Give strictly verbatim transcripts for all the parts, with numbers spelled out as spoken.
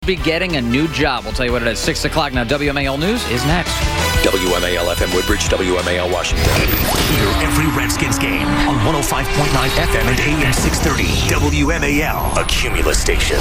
Be getting a new job. We'll tell you what it is. six o'clock now. W M A L News is next. W M A L F M Woodbridge, W M A L Washington. Hear every Redskins game on one oh five point nine F M and A M six thirty. W M A L, a Cumulus station.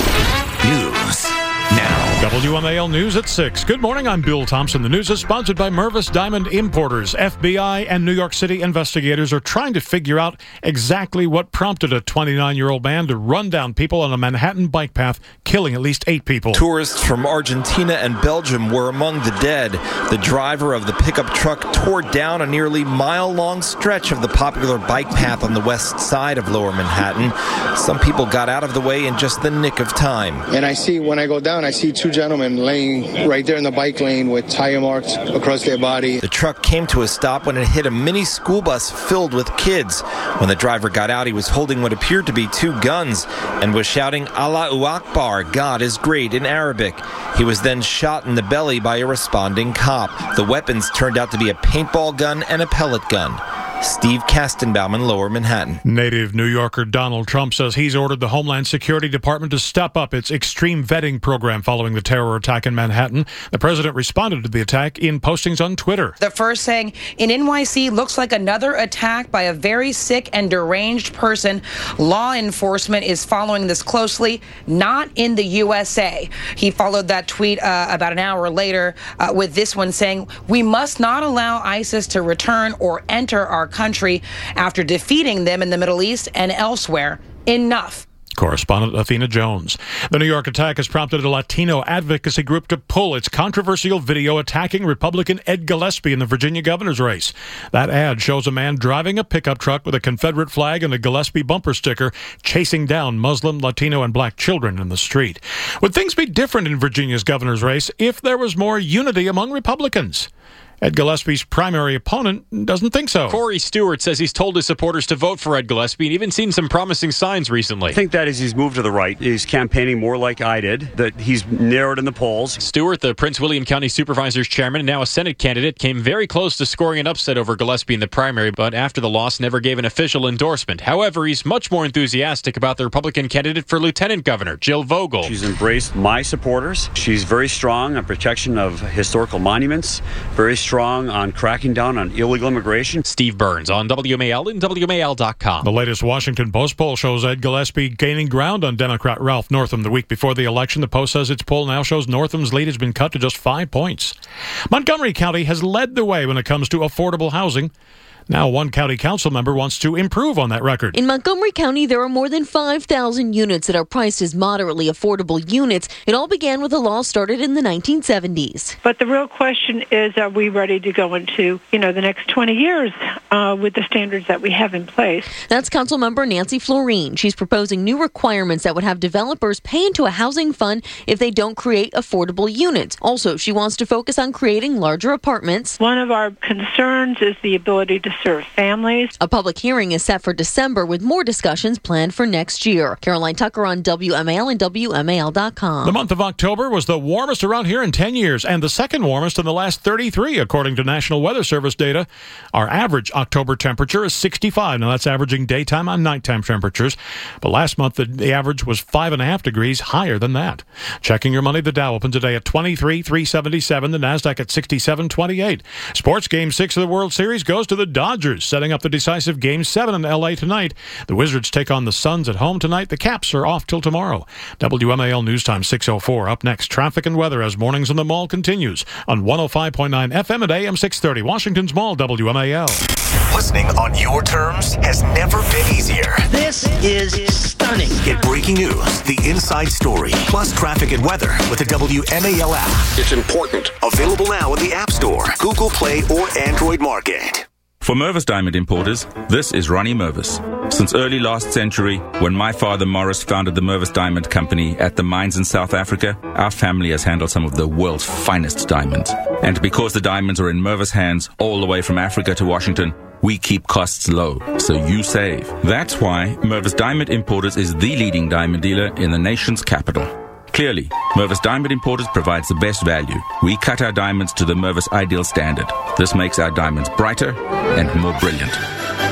News now. W M A L News at six. Good morning, I'm Bill Thompson. The news is sponsored by Mervis Diamond Importers. F B I and New York City investigators are trying to figure out exactly what prompted a twenty-nine-year-old man to run down people on a Manhattan bike path, killing at least eight people. Tourists from Argentina and Belgium were among the dead. The driver of the pickup truck tore down a nearly mile-long stretch of the popular bike path on the west side of Lower Manhattan. Some people got out of the way in just the nick of time. And I see, when I go down, I see two gentlemen laying right there in the bike lane with tire marks across their body. The truck came to a stop when it hit a mini school bus filled with kids. When the driver got out, he was holding what appeared to be two guns and was shouting, Allahu Akbar, God is great, in Arabic. He was then shot in the belly by a responding cop. The weapons turned out to be a paintball gun and a pellet gun. Steve Kastenbaum in Lower Manhattan. Native New Yorker Donald Trump says he's ordered the Homeland Security Department to step up its extreme vetting program following the terror attack in Manhattan. The president responded to the attack in postings on Twitter. The first saying, in N Y C looks like another attack by a very sick and deranged person. Law enforcement is following this closely, not in the U S A. He followed that tweet uh, about an hour later uh, with this one saying, we must not allow ISIS to return or enter our country after defeating them in the Middle East and elsewhere. Enough. Correspondent Athena Jones. The New York attack has prompted a Latino advocacy group to pull its controversial video attacking Republican Ed Gillespie in the Virginia governor's race. That ad shows a man driving a pickup truck with a Confederate flag and a Gillespie bumper sticker chasing down Muslim, Latino, and black children in the street. Would things be different in Virginia's governor's race if there was more unity among Republicans? Ed Gillespie's primary opponent doesn't think so. Corey Stewart says he's told his supporters to vote for Ed Gillespie and even seen some promising signs recently. I think that is he's moved to the right. He's campaigning more like I did, that he's narrowed in the polls. Stewart, the Prince William County Supervisors chairman and now a Senate candidate, came very close to scoring an upset over Gillespie in the primary, but after the loss never gave an official endorsement. However, he's much more enthusiastic about the Republican candidate for lieutenant governor, Jill Vogel. She's embraced my supporters. She's very strong on protection of historical monuments, very strong on cracking down on illegal immigration. Steve Burns on W M A L and W M A L dot com. The latest Washington Post poll shows Ed Gillespie gaining ground on Democrat Ralph Northam the week before the election. The Post says its poll now shows Northam's lead has been cut to just five points. Montgomery County has led the way when it comes to affordable housing. Now one county council member wants to improve on that record. In Montgomery County, there are more than five thousand units that are priced as moderately affordable units. It all began with a law started in the nineteen seventies. But the real question is, are we ready to go into, you know, the next twenty years uh, with the standards that we have in place? That's Councilmember Nancy Florine. She's proposing new requirements that would have developers pay into a housing fund if they don't create affordable units. Also, she wants to focus on creating larger apartments. One of our concerns is the ability to serve families. A public hearing is set for December with more discussions planned for next year. Caroline Tucker on W M A L and W M A L dot com. The month of October was the warmest around here in ten years and the second warmest in the last thirty-three, according to National Weather Service data. Our average October temperature is sixty-five. Now, that's averaging daytime and nighttime temperatures. But last month, the, the average was five and a half degrees higher than that. Checking your money, the Dow opened today at twenty-three three seventy-seven, the NASDAQ at sixty-seven twenty-eight. Sports Game six of the World Series goes to the Dodgers, setting up the decisive Game seven in L A tonight. The Wizards take on the Suns at home tonight. The Caps are off till tomorrow. W M A L News Time six oh four. Up next, traffic and weather as Mornings on the Mall continues on one oh five point nine F M and A M six thirty. Washington's Mall, W M A L. Listening on your terms has never been easier. This is stunning. Get breaking news, the inside story, plus traffic and weather with the W M A L app. It's important. Available now in the App Store, Google Play, or Android Market. For Mervis Diamond Importers, this is Ronnie Mervis. Since early last century, when my father Morris founded the Mervis Diamond Company at the mines in South Africa, our family has handled some of the world's finest diamonds. And because the diamonds are in Mervis hands all the way from Africa to Washington, we keep costs low, so you save. That's why Mervis Diamond Importers is the leading diamond dealer in the nation's capital. Clearly, Mervis Diamond Importers provides the best value. We cut our diamonds to the Mervis Ideal Standard. This makes our diamonds brighter and more brilliant.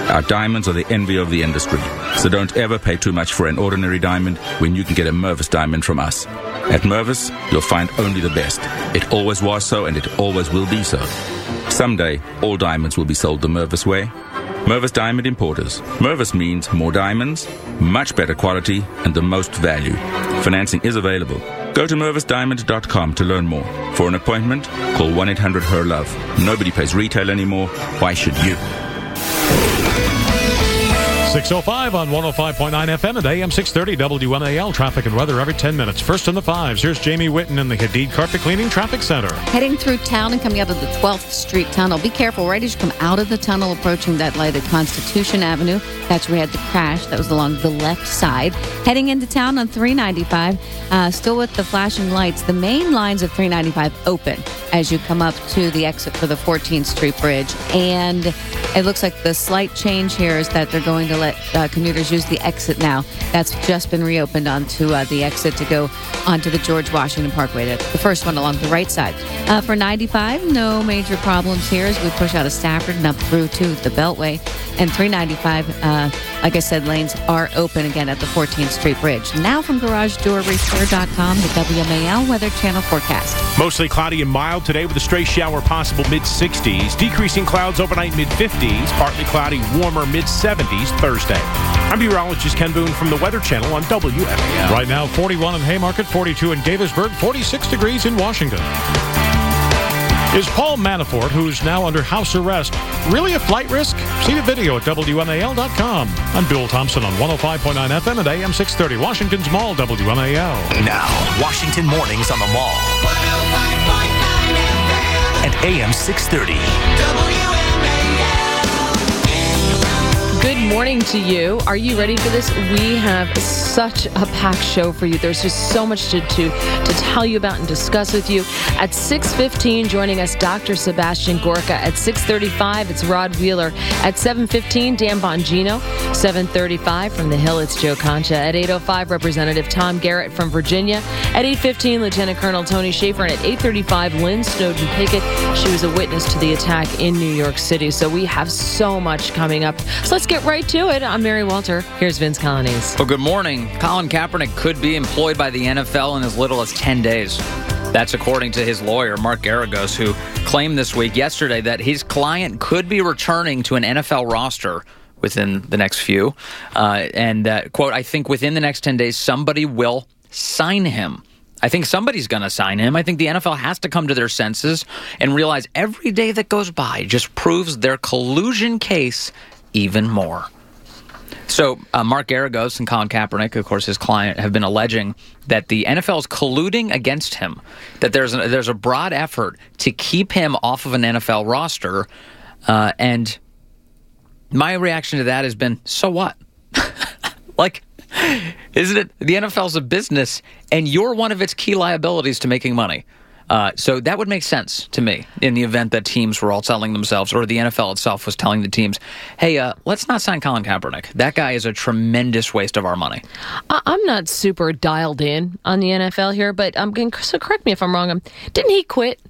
Our diamonds are the envy of the industry. So don't ever pay too much for an ordinary diamond when you can get a Mervis diamond from us. At Mervis, you'll find only the best. It always was so, and it always will be so. Someday, all diamonds will be sold the Mervis way. Mervis Diamond Importers. Mervis means more diamonds, much better quality, and the most value. Financing is available. Go to mervis diamond dot com to learn more. For an appointment, call one eight hundred H E R LOVE. Nobody pays retail anymore. Why should you? six oh five on one oh five point nine F M and A M six thirty W M A L. Traffic and weather every ten minutes. First in the fives, here's Jamie Whitten in the Hadid Carpet Cleaning Traffic Center. Heading through town and coming out of the twelfth Street Tunnel. Be careful right as you come out of the tunnel, approaching that light at Constitution Avenue. That's where we had the crash. That was along the left side. Heading into town on three ninety-five, uh, still with the flashing lights. The main lines of three ninety-five open as you come up to the exit for the fourteenth Street Bridge. And it looks like the slight change here is that they're going to let uh, commuters use the exit now. That's just been reopened onto uh, the exit to go onto the George Washington Parkway, the first one along the right side. Uh, for ninety-five, no major problems here as we push out of Stafford and up through to the Beltway. And three ninety-five, uh, like I said, lanes are open again at the fourteenth Street Bridge. Now from Garage Door Repair dot com, the W M A L Weather Channel forecast. Mostly cloudy and mild today with a stray shower possible mid-sixties. Decreasing clouds overnight mid-fifties. Partly cloudy, warmer mid-seventies Thursday. I'm meteorologist Ken Boone from the Weather Channel on W M A L. Right now, forty-one in Haymarket, forty-two in Gaithersburg, forty-six degrees in Washington. Is Paul Manafort, who's now under house arrest, really a flight risk? See the video at W M A L dot com. I'm Bill Thompson on one oh five point nine F M and A M six thirty, Washington's Mall, W M A L. Now, Washington Mornings on the Mall. one oh five point nine F M. And A M six thirty. W M A L. Good morning to you. Are you ready for this? We have such a packed show for you. There's just so much to, to, to tell you about and discuss with you. At six fifteen, joining us, Doctor Sebastian Gorka. At six thirty-five, it's Rod Wheeler. At seven fifteen, Dan Bongino. seven thirty-five, from the Hill, it's Joe Concha. At eight oh five, Representative Tom Garrett from Virginia. At eight fifteen, Lieutenant Colonel Tony Schaefer. And at eight thirty-five, Lynn Snowden Pickett. She was a witness to the attack in New York City. So we have so much coming up. So let's get right to it. I'm Mary Walter. Here's Vince Colonies. Well, good morning. Colin Kaepernick could be employed by the N F L in as little as ten days. That's according to his lawyer, Mark Geragos, who claimed this week, yesterday, that his client could be returning to an N F L roster within the next few. Uh, and, uh, quote, I think within the next ten days, somebody will sign him. I think somebody's going to sign him. I think the N F L has to come to their senses and realize every day that goes by just proves their collusion case even more. So uh, Mark Geragos and Colin Kaepernick, of course, his client, have been alleging that the N F L is colluding against him, that there's a, there's a broad effort to keep him off of an N F L roster. Uh, and my reaction to that has been, so what? Like, isn't it? The N F L's a business, and you're one of its key liabilities to making money. Uh, so that would make sense to me in the event that teams were all telling themselves, or the N F L itself was telling the teams, hey, uh, let's not sign Colin Kaepernick. That guy is a tremendous waste of our money. I'm not super dialed in on the N F L here, but I'm going, so correct me if I'm wrong. Didn't he quit?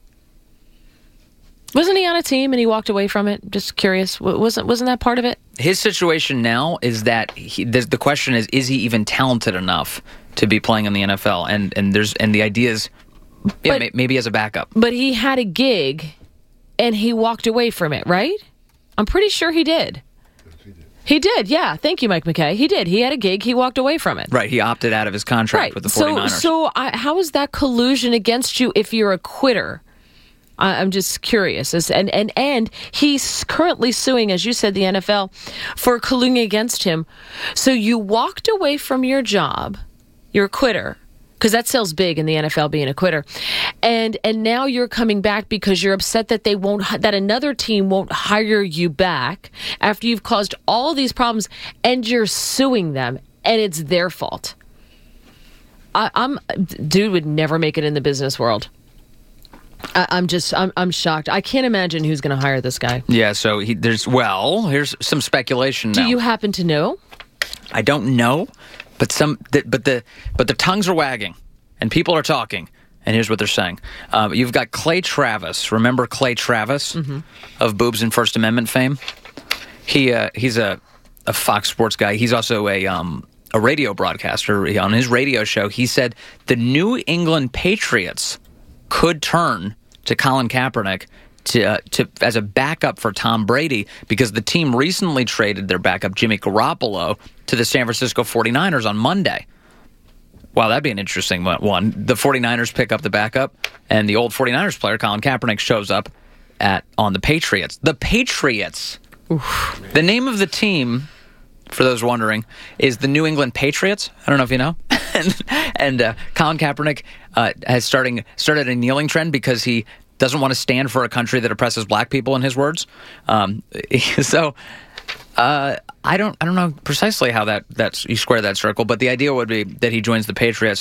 Wasn't he on a team and he walked away from it? Just curious. Wasn't wasn't that part of it? His situation now is that he, the question is, is he even talented enough to be playing in the N F L? And and there's and the idea is, yeah, but, maybe as a backup. But he had a gig, and he walked away from it, right? I'm pretty sure he did. He did, yeah. Thank you, Mike McKay. He did. He had a gig. He walked away from it. Right. He opted out of his contract right. with the 49ers. So, so I, how is that collusion against you if you're a quitter? I, I'm just curious. As, and, and, and he's currently suing, as you said, the N F L for colluding against him. So you walked away from your job. You're a quitter. Because that sells big in the N F L, being a quitter, and and now you're coming back because you're upset that they won't, that another team won't hire you back after you've caused all these problems, and you're suing them, and it's their fault. I, I'm dude would never make it in the business world. I, I'm just I'm I'm shocked. I can't imagine who's going to hire this guy. Yeah. So he, there's well, here's some speculation now. Do you happen to know? I don't know. But some, but the, but the tongues are wagging, and people are talking. And here's what they're saying: uh, you've got Clay Travis. Remember Clay Travis mm-hmm. of Boobs and First Amendment fame? He uh, he's a, a Fox Sports guy. He's also a um, a radio broadcaster. On his radio show, he said the New England Patriots could turn to Colin Kaepernick to, uh, to as a backup for Tom Brady because the team recently traded their backup, Jimmy Garoppolo, to the San Francisco forty-niners on Monday. Wow, that'd be an interesting one. The forty-niners pick up the backup, and the old forty-niners player, Colin Kaepernick, shows up at on the Patriots. The Patriots. Oof. The name of the team, for those wondering, is the New England Patriots. I don't know if you know. and and uh, Colin Kaepernick uh, has starting started a kneeling trend because he doesn't want to stand for a country that oppresses black people, in his words. Um, so uh, I don't I don't know precisely how that that's you square that circle, but the idea would be that he joins the Patriots.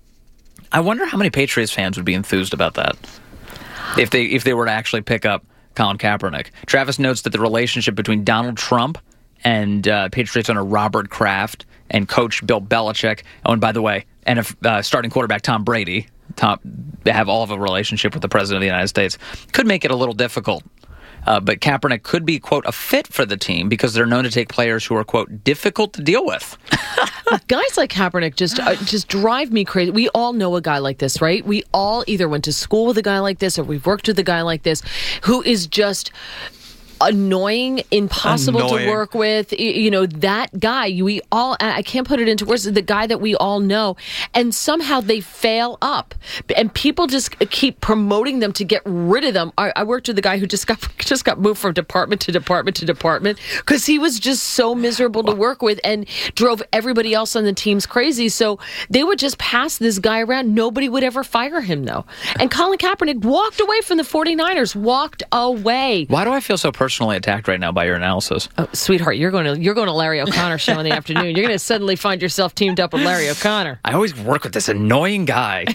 I wonder how many Patriots fans would be enthused about that if they if they were to actually pick up Colin Kaepernick. Travis notes that the relationship between Donald Trump and uh, Patriots owner Robert Kraft and coach Bill Belichick, oh, and by the way, and if, uh, starting quarterback Tom Brady, Tom, have all of a relationship with the President of the United States, could make it a little difficult. Uh, but Kaepernick could be, quote, a fit for the team because they're known to take players who are, quote, difficult to deal with. Guys like Kaepernick just uh, just drive me crazy. We all know a guy like this, right? We all either went to school with a guy like this or we've worked with a guy like this who is just annoying, impossible annoying. to work with. You know, that guy, we all, I can't put it into words, the guy that we all know, and somehow they fail up. And people just keep promoting them to get rid of them. I, I worked with a guy who just got just got moved from department to department to department because he was just so miserable to work with and drove everybody else on the teams crazy. So they would just pass this guy around. Nobody would ever fire him, though. And Colin Kaepernick walked away from the forty-niners, walked away. Why do I feel so personally attacked right now by your analysis? Oh, sweetheart, you're going to you're going to Larry O'Connor show in the afternoon. You're going to suddenly find yourself teamed up with Larry O'Connor. I always work with this annoying guy.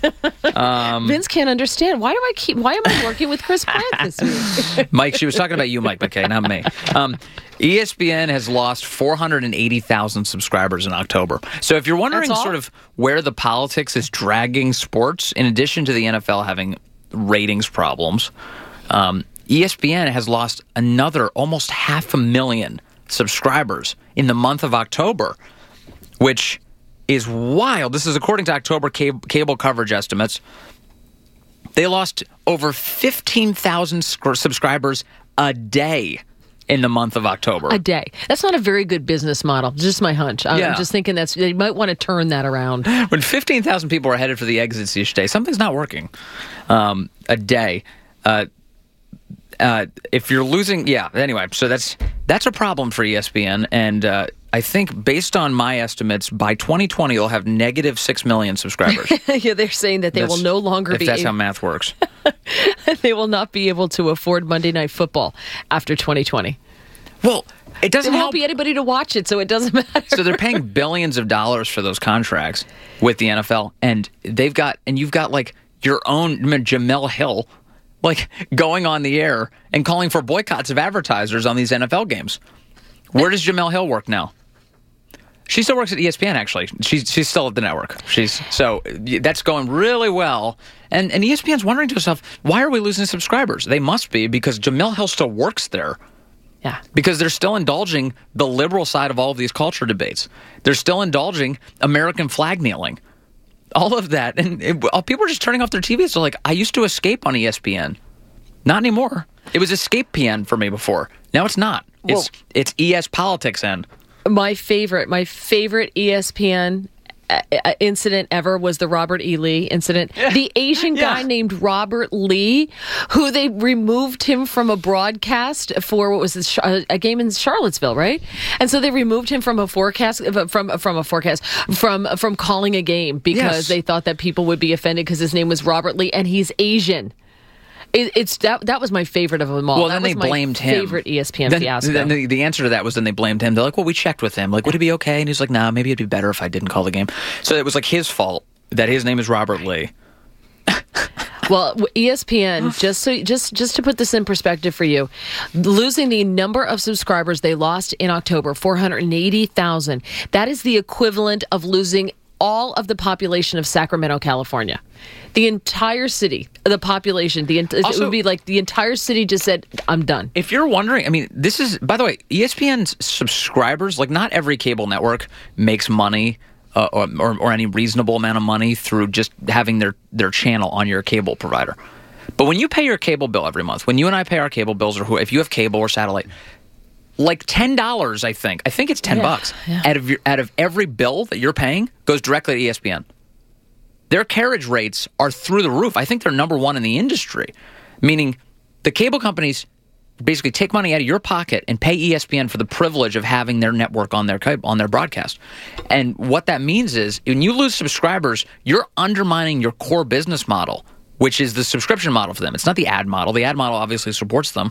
um, Vince can't understand. Why do I keep? Why am I working with Chris Pratt this week? Mike, she was talking about you, Mike McKay, not me. Um, E S P N has lost four hundred eighty thousand subscribers in October. So if you're wondering sort of where the politics is dragging sports, in addition to the N F L having ratings problems, um, E S P N has lost another almost half a million subscribers in the month of October, which is wild. This is according to October cable, cable coverage estimates. They lost over fifteen thousand subscribers a day in the month of October. A day. That's not a very good business model. Just my hunch. I'm yeah. just thinking that's they might want to turn that around. When fifteen thousand people are headed for the exits each day, something's not working. Um, a day. Uh, uh, if you're losing, yeah. Anyway, so that's that's a problem for E S P N, and uh, I think based on my estimates, by twenty twenty, you'll have negative six million subscribers. Yeah, they're saying that they that's, will no longer if be. If that's able- how math works. They will not be able to afford Monday Night Football after twenty twenty. Well, it doesn't there help. won't be anybody to watch it, so it doesn't matter. So they're paying billions of dollars for those contracts with the N F L, and they've got, and you've got like your own Jamel Hill, like going on the air and calling for boycotts of advertisers on these N F L games. Where does Jamel Hill work now? She still works at E S P N, actually. She's she's still at the network. She's so that's going really well. And and E S P N's wondering to itself, why are we losing subscribers? They must be because Jamel Hill still works there. Yeah. Because they're still indulging the liberal side of all of these culture debates. They're still indulging American flag kneeling. All of that. And it, people are just turning off their T Vs. So like, I used to escape on E S P N. Not anymore. It was Escape P N for me before. Now it's not. It's well, it's E S Politics N. My favorite, my favorite E S P N incident ever was the Robert E. Lee incident. Yeah. The Asian guy yeah. named Robert Lee, who they removed him from a broadcast for what was this, a game in Charlottesville, right? And so they removed him from a forecast from from a forecast from from calling a game because yes. they thought that people would be offended because his name was Robert Lee and he's Asian. It, it's that that was my favorite of them all. Well, that then was they my blamed him. Favorite E S P N then, fiasco. Then the, the answer to that was then they blamed him. They're like, well, we checked with him. Like, would it be okay? And he's like, nah, maybe it'd be better if I didn't call the game. So it was like his fault that his name is Robert Lee. Well, E S P N, just so just just to put this in perspective for you, losing the number of subscribers they lost in October, four hundred eighty thousand. That is the equivalent of losing all of the population of Sacramento, California. The entire city, the population, the also, it would be like the entire city just said, I'm done. If you're wondering, I mean, this is, by the way, E S P N's subscribers, like not every cable network makes money uh, or, or, or any reasonable amount of money through just having their, their channel on your cable provider. But when you pay your cable bill every month, when you and I pay our cable bills, or who, if you have cable or satellite, like ten dollars, I think, I think it's ten yeah, bucks yeah. out of your, out of every bill that you're paying goes directly to E S P N. Their carriage rates are through the roof. I think they're number one in the industry, meaning the cable companies basically take money out of your pocket and pay E S P N for the privilege of having their network on their on their broadcast. And what that means is when you lose subscribers, you're undermining your core business model, which is the subscription model for them. It's not the ad model. The ad model obviously supports them,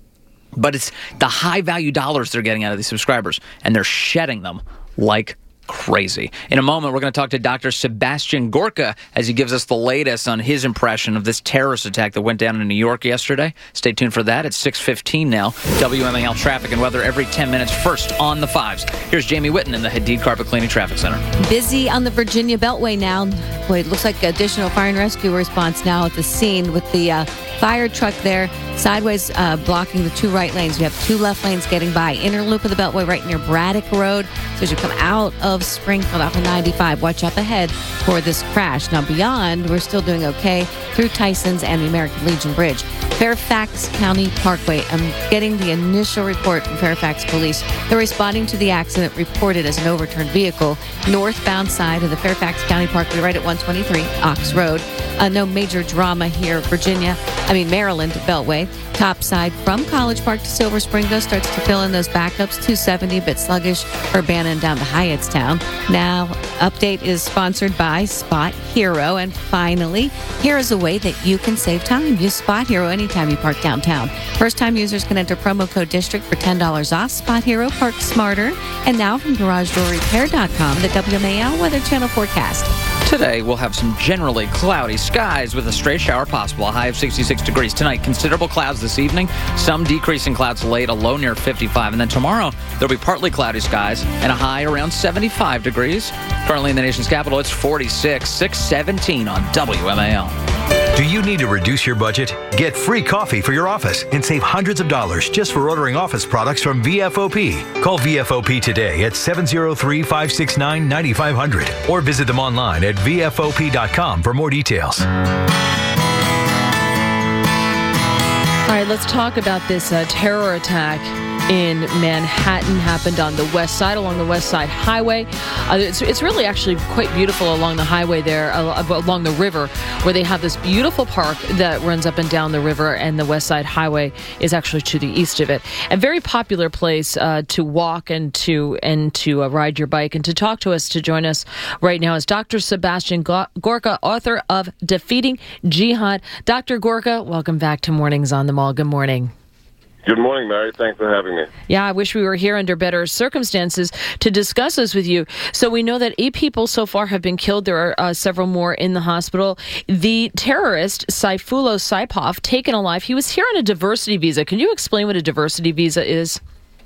but it's the high-value dollars they're getting out of these subscribers, and they're shedding them like crazy. In a moment, we're going to talk to Doctor Sebastian Gorka as he gives us the latest on his impression of this terrorist attack that went down in New York yesterday. Stay tuned for that. It's six fifteen now. W M A L traffic and weather every ten minutes. First on the fives. Here's Jamie Whitten in the Hadid Carpet Cleaning Traffic Center. Busy on the Virginia Beltway now. Boy, it looks like additional fire and rescue response now at the scene with the uh, fire truck there sideways uh, blocking the two right lanes. You have two left lanes getting by. Inner loop of the Beltway right near Braddock Road. So as you come out of Springfield off of ninety-five, watch up ahead for this crash. Now beyond, we're still doing okay through Tyson's and the American Legion Bridge. Fairfax County Parkway. I'm getting the initial report from Fairfax Police. They're responding to the accident reported as an overturned vehicle northbound side of the Fairfax County Parkway right at one twenty-three Ox Road. Uh, no major drama here. Virginia, I mean Maryland Beltway. Top side from College Park to Silver Spring, though, starts to fill in those backups. two seventy, bit sluggish. Urbana down to Hyattstown. Now, update is sponsored by Spot Hero. And finally, here is a way that you can save time. Use Spot Hero anytime you park downtown. First-time users can enter promo code DISTRICT for ten dollars off. Spot Hero, park smarter. And now from Garage Door Repair dot com, the W M A L Weather Channel forecast. Today, we'll have some generally cloudy skies with a stray shower possible, a high of sixty-six degrees. Tonight, considerable clouds this evening, some decreasing clouds late, a low near fifty-five. And then tomorrow, there'll be partly cloudy skies and a high around seventy-five degrees. Currently in the nation's capital, it's forty-six, six seventeen on W M A L. Do you need to reduce your budget? Get free coffee for your office and save hundreds of dollars just for ordering office products from V F O P. Call V F O P today at seven oh three, five six nine, nine five zero zero or visit them online at V F O P dot com for more details. All right, let's talk about this uh, terror attack in Manhattan. Happened on the west side, along the West Side Highway. Uh, it's, it's really actually quite beautiful along the highway there, uh, along the river, where they have this beautiful park that runs up and down the river, and the West Side Highway is actually to the east of it. A very popular place uh, to walk and to and to uh, ride your bike. And to talk to us, to join us right now, is Doctor Sebastian Gorka, author of Defeating Jihad. Doctor Gorka, welcome back to Mornings on the Mall. Good morning. Good morning, Mary. Thanks for having me. Yeah, I wish we were here under better circumstances to discuss this with you. So we know that eight people so far have been killed. There are uh, several more in the hospital. The terrorist, Sayfullo Saipov, taken alive. He was here on a diversity visa. Can you explain what a diversity visa is?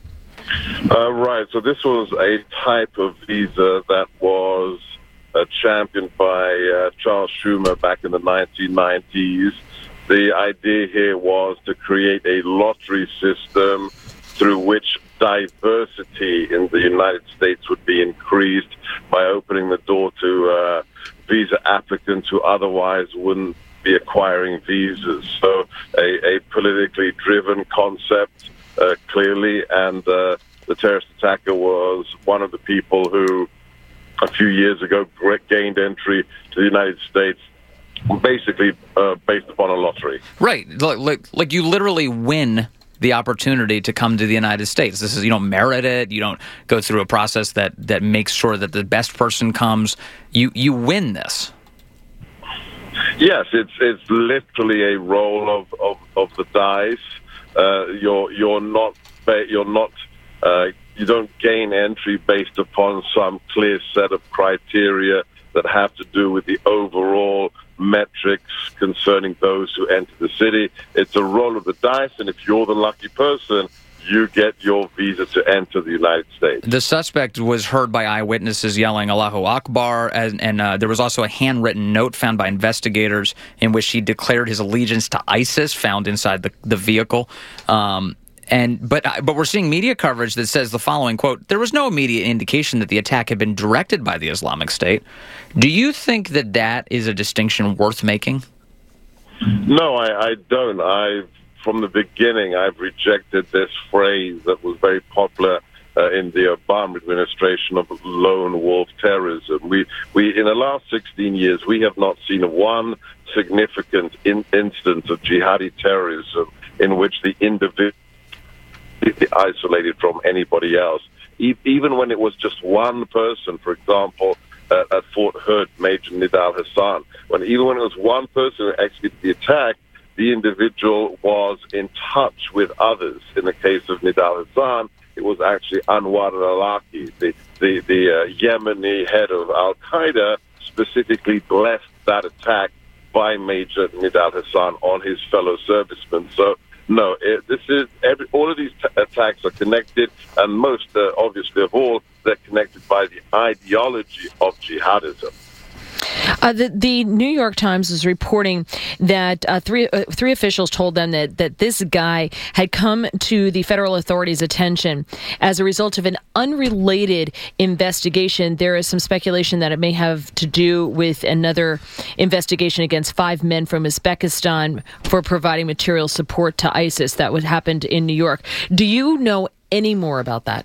Uh, right. So this was a type of visa that was uh, championed by uh, Charles Schumer back in the nineteen nineties. The idea here was to create a lottery system through which diversity in the United States would be increased by opening the door to uh, visa applicants who otherwise wouldn't be acquiring visas. So a, a politically driven concept, uh, clearly, and uh, the terrorist attacker was one of the people who a few years ago gained entry to the United States basically uh, based upon a lottery. Right. Like, like, like you literally win the opportunity to come to the United States. This is, you don't merit it. You don't go through a process that, that makes sure that the best person comes. You you win this. Yes, it's it's literally a roll of, of, of the dice. Uh, you're you're not you're not uh, you don't gain entry based upon some clear set of criteria that have to do with the overall metrics concerning those who enter the city. It's a roll of the dice, and if you're the lucky person, you get your visa to enter the United States. The suspect was heard by eyewitnesses yelling Allahu Akbar, and, and uh, there was also a handwritten note found by investigators in which he declared his allegiance to ISIS, found inside the, the vehicle. Um, and but but we're seeing media coverage that says the following, quote, there was no immediate indication that the attack had been directed by the Islamic State. Do you think that that is a distinction worth making? No, I, I don't. I've From the beginning, I've rejected this phrase that was very popular uh, in the Obama administration of lone wolf terrorism. We, we, in the last sixteen years, we have not seen one significant in, instance of jihadi terrorism in which the individual is isolated from anybody else. E- even when it was just one person, for example, uh, at Fort Hood, Major Nidal Hassan, when even when it was one person who executed the attack, the individual was in touch with others. In the case of Nidal Hassan, it was actually Anwar al-Awlaki, the, the, the uh, Yemeni head of al-Qaeda, specifically blessed that attack by Major Nidal Hassan on his fellow servicemen. So, no, it, this is every, all of these t- attacks are connected, and most, uh, obviously of all, they're connected by the ideology of jihadism. Uh, the, the New York Times is reporting that uh, three uh, three officials told them that, that this guy had come to the federal authorities' attention as a result of an unrelated investigation. There is some speculation that it may have to do with another investigation against five men from Uzbekistan for providing material support to ISIS that would happened in New York. Do you know any more about that?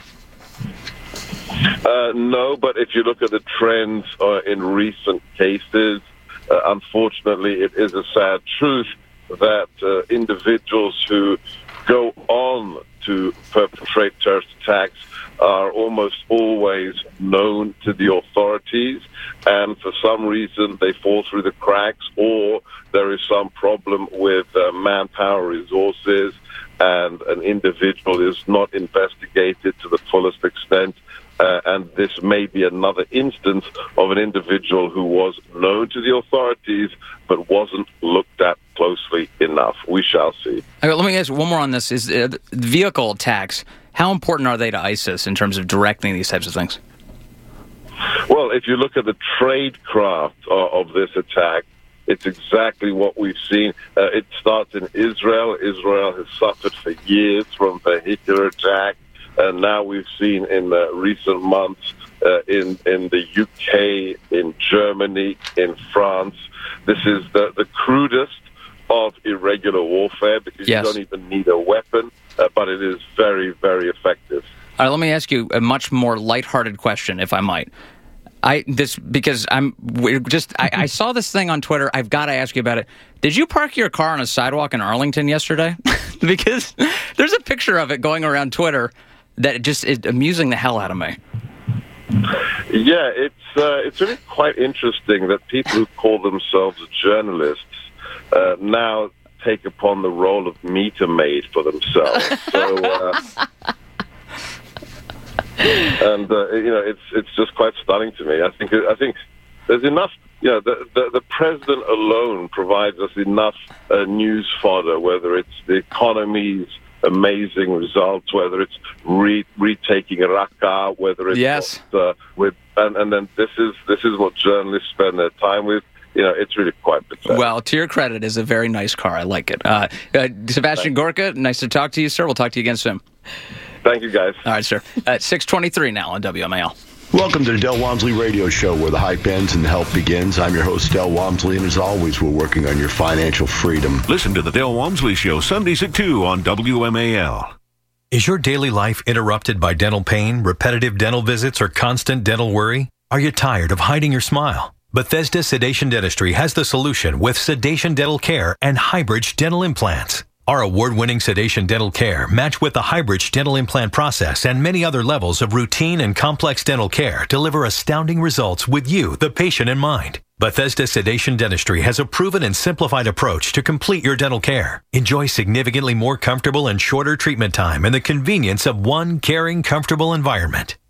Uh, no, but if you look at the trends uh, in recent cases, uh, unfortunately, it is a sad truth that uh, individuals who go on to perpetrate terrorist attacks are almost always known to the authorities, and for some reason they fall through the cracks, or there is some problem with uh, manpower resources, and an individual is not investigated to the fullest extent. Uh, and this may be another instance of an individual who was known to the authorities but wasn't looked at closely enough. We shall see. Okay, let me ask one more on this. Is uh, vehicle attacks, how important are they to ISIS in terms of directing these types of things? Well, if you look at the tradecraft uh, of this attack, it's exactly what we've seen. Uh, it starts in Israel. Israel has suffered for years from vehicular attack. And now we've seen in uh, recent months uh, in in the U K, in Germany, in France. This is the, the crudest of irregular warfare because yes. you don't even need a weapon, uh, but it is very, very effective. All right, let me ask you a much more lighthearted question, if I might. I this because I'm just I, I saw this thing on Twitter. I've got to ask you about it. Did you park your car on a sidewalk in Arlington yesterday? Because there's a picture of it going around Twitter that just is amusing the hell out of me. Yeah, it's uh, it's really quite interesting that people who call themselves journalists uh, now take upon the role of meter maid for themselves. So, uh, and uh, you know, it's it's just quite stunning to me. I think I think there's enough. You know, the the, the president alone provides us enough uh, news fodder, whether it's the economy's amazing results, whether it's re- retaking Raqqa, whether it's yes. what, uh, with, and, and then this is this is what journalists spend their time with. You know, it's really quite pathetic. Well, to your credit, it's a very nice car. I like it. Uh, uh, Sebastian Gorka, nice to talk to you, sir. We'll talk to you again soon. Thank you, guys. All right, sir. At six twenty-three now on W M A L. Welcome to the Del Walmsley Radio Show, where the hype ends and the help begins. I'm your host, Del Walmsley, and as always, we're working on your financial freedom. Listen to the Del Walmsley Show Sundays at two on W M A L. Is your daily life interrupted by dental pain, repetitive dental visits, or constant dental worry? Are you tired of hiding your smile? Bethesda Sedation Dentistry has the solution with Sedation Dental Care and Highbridge Dental Implants. Our award-winning sedation dental care, matched with the Highbridge dental implant process and many other levels of routine and complex dental care, deliver astounding results with you, the patient, in mind. Bethesda Sedation Dentistry has a proven and simplified approach to complete your dental care. Enjoy significantly more comfortable and shorter treatment time and the convenience of one caring, comfortable environment.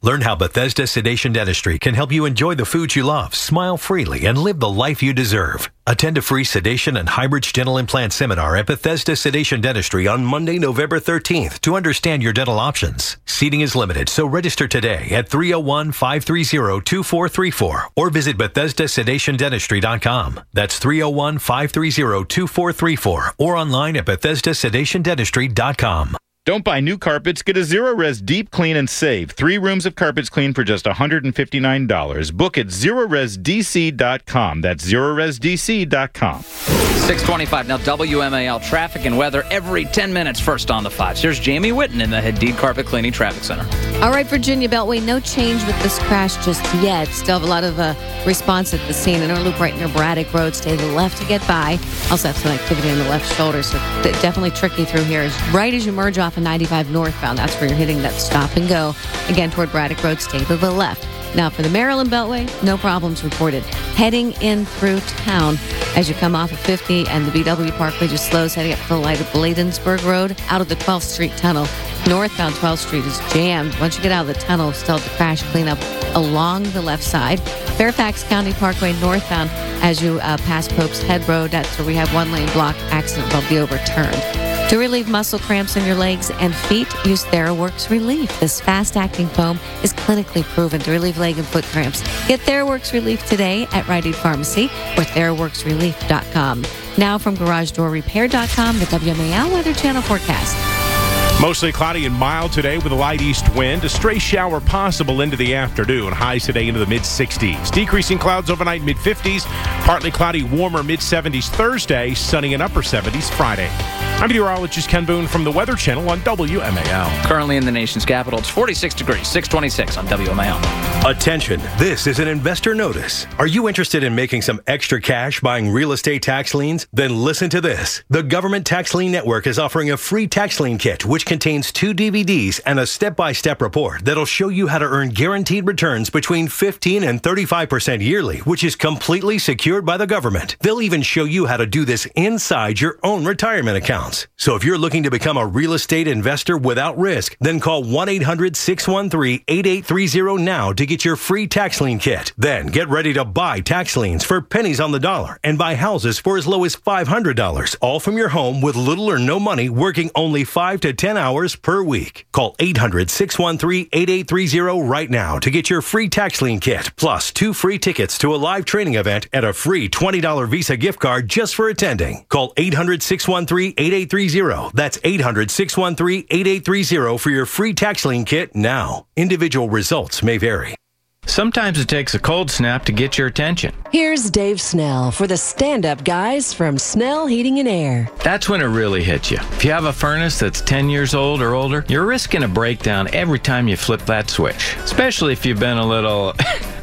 Learn how Bethesda Sedation Dentistry can help you enjoy the foods you love, smile freely, and live the life you deserve. Attend a free sedation and hybrid dental implant seminar at Bethesda Sedation Dentistry on Monday, November thirteenth to understand your dental options. Seating is limited, so register today at three oh one, five three zero, two four three four or visit Bethesda Sedation Dentistry dot com. That's three oh one, five three zero, two four three four or online at Bethesda Sedation Dentistry dot com. Don't buy new carpets. Get a Zero-Res Deep Clean and Save. Three rooms of carpets clean for just one hundred fifty-nine dollars. Book at Zero Res D C dot com. That's Zero Res D C dot com. six twenty-five now, W M A L traffic and weather every ten minutes. First on the fives. Here's Jamie Whitten in the Hadid Carpet Cleaning Traffic Center. All right, Virginia Beltway, no change with this crash just yet. Still have a lot of uh, response at the scene. Inner Loop right near Braddock Road. Stay to the left to get by. Also have some activity on the left shoulder, so definitely tricky through here. Right as you merge off of ninety-five northbound, that's where you're hitting that stop and go. Again, toward Braddock Road, stay to the left. Now, for the Maryland Beltway, no problems reported. Heading in through town as you come off of fifty and the B W Parkway just slows, heading up to the light of Bladensburg Road out of the twelfth Street Tunnel. Northbound twelfth Street is jammed. Once you get out of the tunnel, still the crash cleanup along the left side. Fairfax County Parkway northbound as you uh, pass Pope's Head Road. That's where we have one lane block. Accident will be overturned. To relieve muscle cramps in your legs and feet, use TheraWorks Relief. This fast-acting foam is clinically proven to relieve leg and foot cramps. Get TheraWorks Relief today at Rite Aid Pharmacy or Theraworks Relief dot com. Now from Garage Door Repair dot com, the W M A L Weather Channel forecast. Mostly cloudy and mild today with a light east wind. A stray shower possible into the afternoon. Highs today into the mid-sixties. Decreasing clouds overnight, mid-fifties. Partly cloudy, warmer mid-seventies Thursday. Sunny and upper seventies Friday. I'm meteorologist Ken Boone from the Weather Channel on W M A L. Currently in the nation's capital, it's forty-six degrees, six twenty-six on W M A L. Attention, this is an investor notice. Are you interested in making some extra cash buying real estate tax liens? Then listen to this. The Government Tax Lien Network is offering a free tax lien kit, which contains two D V Ds and a step-by-step report that'll show you how to earn guaranteed returns between fifteen and thirty-five percent yearly, which is completely secured by the government. They'll even show you how to do this inside your own retirement accounts. So if you're looking to become a real estate investor without risk, then call one eight hundred, six one three, eight eight three zero now to get your free tax lien kit. Then get ready to buy tax liens for pennies on the dollar and buy houses for as low as five hundred dollars, all from your home with little or no money, working only five to ten hours per week. Call eight hundred, six one three, eight eight three zero right now to get your free tax lien kit, plus two free tickets to a live training event and a free twenty dollars Visa gift card just for attending. Call eight hundred, six one three, eight eight three zero. That's eight hundred, six one three, eight eight three zero for your free tax lien kit now. Individual results may vary. Sometimes it takes a cold snap to get your attention. Here's Dave Snell for the stand-up guys from Snell Heating and Air. That's when it really hits you. If you have a furnace that's ten years old or older, you're risking a breakdown every time you flip that switch, especially if you've been a little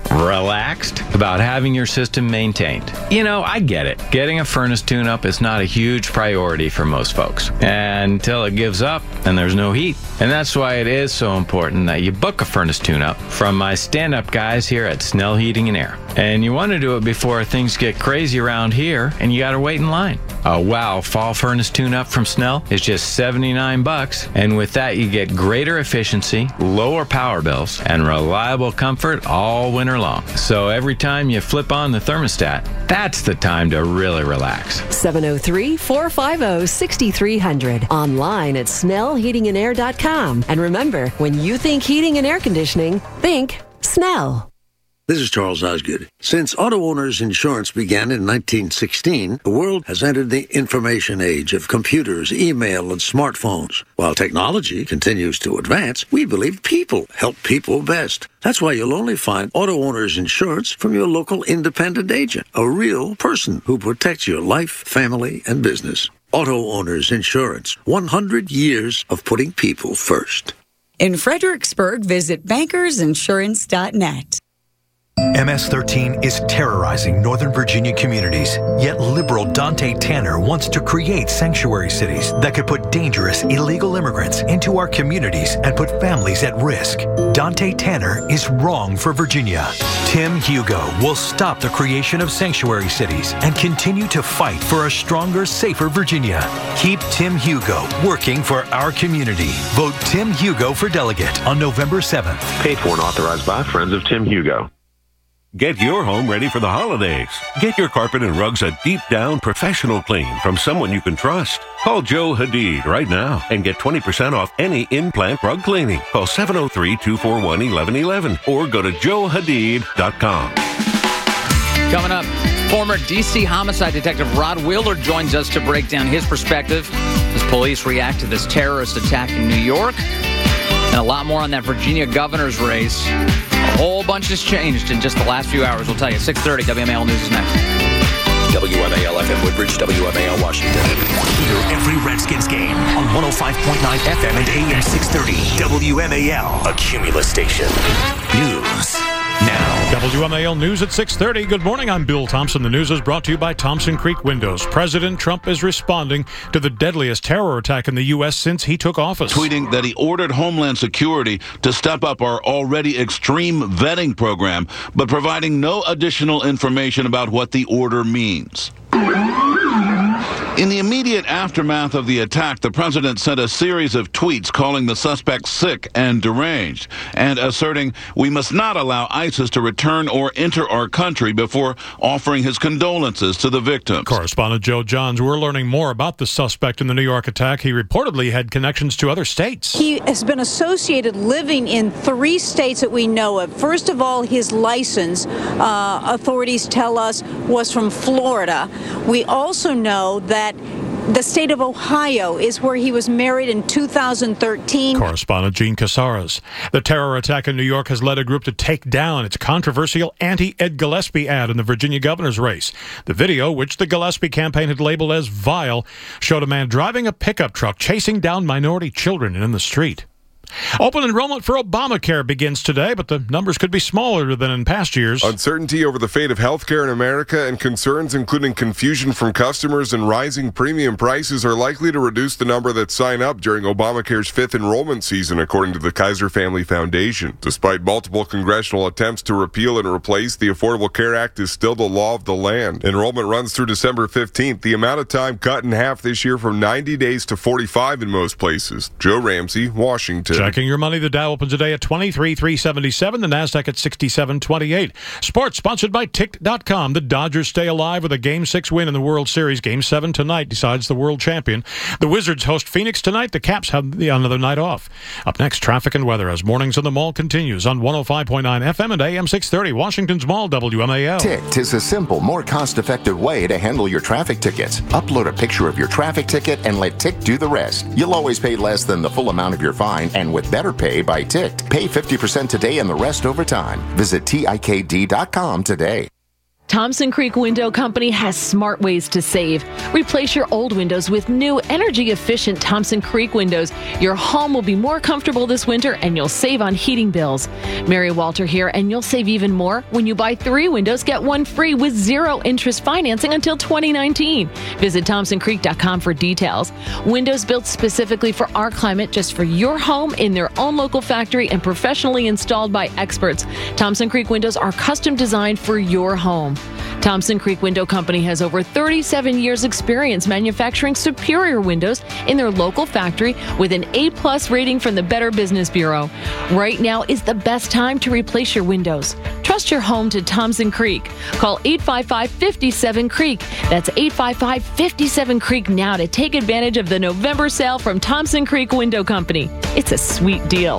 relaxed about having your system maintained. You know, I get it. Getting a furnace tune-up is not a huge priority for most folks until it gives up and there's no heat. And that's why it is so important that you book a furnace tune-up from my stand-up guys here at Snell Heating and Air. And you want to do it before things get crazy around here and you got to wait in line. A wow fall furnace tune-up from Snell is just seventy-nine bucks, and with that you get greater efficiency, lower power bills, and reliable comfort all winter long. So every time you flip on the thermostat, that's the time to really relax. seven oh three, four five oh, six three hundred. Online at snell heating and air dot com. And remember, when you think heating and air conditioning, think Snell. This is Charles Osgood. Since auto owners insurance began in nineteen sixteen, the world has entered the information age of computers, email, and smartphones. While technology continues to advance, we believe people help people best. That's why you'll only find auto owners insurance from your local independent agent, a real person who protects your life, family, and business. Auto Owners Insurance, one hundred years of putting people first. In Fredericksburg, visit bankers insurance dot net. M S thirteen is terrorizing Northern Virginia communities, yet liberal Dante Tanner wants to create sanctuary cities that could put dangerous illegal immigrants into our communities and put families at risk. Dante Tanner is wrong for Virginia. Tim Hugo will stop the creation of sanctuary cities and continue to fight for a stronger, safer Virginia. Keep Tim Hugo working for our community. Vote Tim Hugo for delegate on November seventh. Paid for and authorized by Friends of Tim Hugo. Get your home ready for the holidays. Get your carpet and rugs a deep-down professional clean from someone you can trust. Call Joe Hadid right now and get twenty percent off any in-plant rug cleaning. Call seven oh three, two four one, one one one one or go to joe hadid dot com. Coming up, former D C homicide detective Rod Wheeler joins us to break down his perspective as police react to this terrorist attack in New York. And a lot more on that Virginia governor's race. A whole bunch has changed in just the last few hours. We'll tell you. six thirty W M A L News is next. W M A L F M Woodbridge, W M A L Washington. Hear every Redskins game on one oh five point nine F M and A M six thirty. W M A L, a Cumulus station. News now. W M A L News at six thirty. Good morning, I'm Bill Thompson. The news is brought to you by Thompson Creek Windows. President Trump is responding to the deadliest terror attack in the U S since he took office. Tweeting that he ordered Homeland Security to step up our already extreme vetting program, but providing no additional information about what the order means. In the immediate aftermath of the attack, the president sent a series of tweets calling the suspect sick and deranged and asserting we must not allow ISIS to return or enter our country before offering his condolences to the victims. Correspondent Joe Johns, we're learning more about the suspect in the New York attack. He reportedly had connections to other states. He has been associated living in three states that we know of. First of all, his license, uh, authorities tell us, was from Florida. We also know that the state of Ohio is where he was married in two thousand thirteen. Correspondent Gene Casares. The terror attack in New York has led a group to take down its controversial anti-Ed Gillespie ad in the Virginia governor's race. The video, which the Gillespie campaign had labeled as vile, showed a man driving a pickup truck chasing down minority children in the street. Open enrollment for Obamacare begins today, but the numbers could be smaller than in past years. Uncertainty over the fate of health care in America and concerns including confusion from customers and rising premium prices are likely to reduce the number that sign up during Obamacare's fifth enrollment season, according to the Kaiser Family Foundation. Despite multiple congressional attempts to repeal and replace, the Affordable Care Act is still the law of the land. Enrollment runs through December fifteenth, the amount of time cut in half this year from ninety days to forty-five in most places. Joe Ramsey, Washington. Checking your money, the Dow opens today at twenty-three thousand three hundred seventy-seven, the NASDAQ at sixty-seven twenty-eight. Sports sponsored by Ticked dot com. The Dodgers stay alive with a Game six win in the World Series. Game seven tonight decides the world champion. The Wizards host Phoenix tonight. The Caps have the another night off. Up next, traffic and weather as Mornings in the Mall continues on one oh five point nine F M and A M six thirty. Washington's Mall, W M A L. Ticked is a simple, more cost-effective way to handle your traffic tickets. Upload a picture of your traffic ticket and let Ticked do the rest. You'll always pay less than the full amount of your fine, and with Better Pay by Ticked, pay fifty percent today and the rest over time. Visit ticked dot com today. Thompson Creek Window Company has smart ways to save. Replace your old windows with new, energy-efficient Thompson Creek windows. Your home will be more comfortable this winter, and you'll save on heating bills. Mary Walter here, and you'll save even more when you buy three windows, get one free with zero interest financing until twenty nineteen. Visit thompson creek dot com for details. Windows built specifically for our climate, just for your home, in their own local factory and professionally installed by experts. Thompson Creek windows are custom designed for your home. Thompson Creek Window Company has over thirty-seven years experience manufacturing superior windows in their local factory with an A plus rating from the Better Business Bureau. Right now is the best time to replace your windows. Trust your home to Thompson Creek. Call eight five five, five seven, creek. That's eight five five, five seven, creek now to take advantage of the November sale from Thompson Creek Window Company. It's a sweet deal.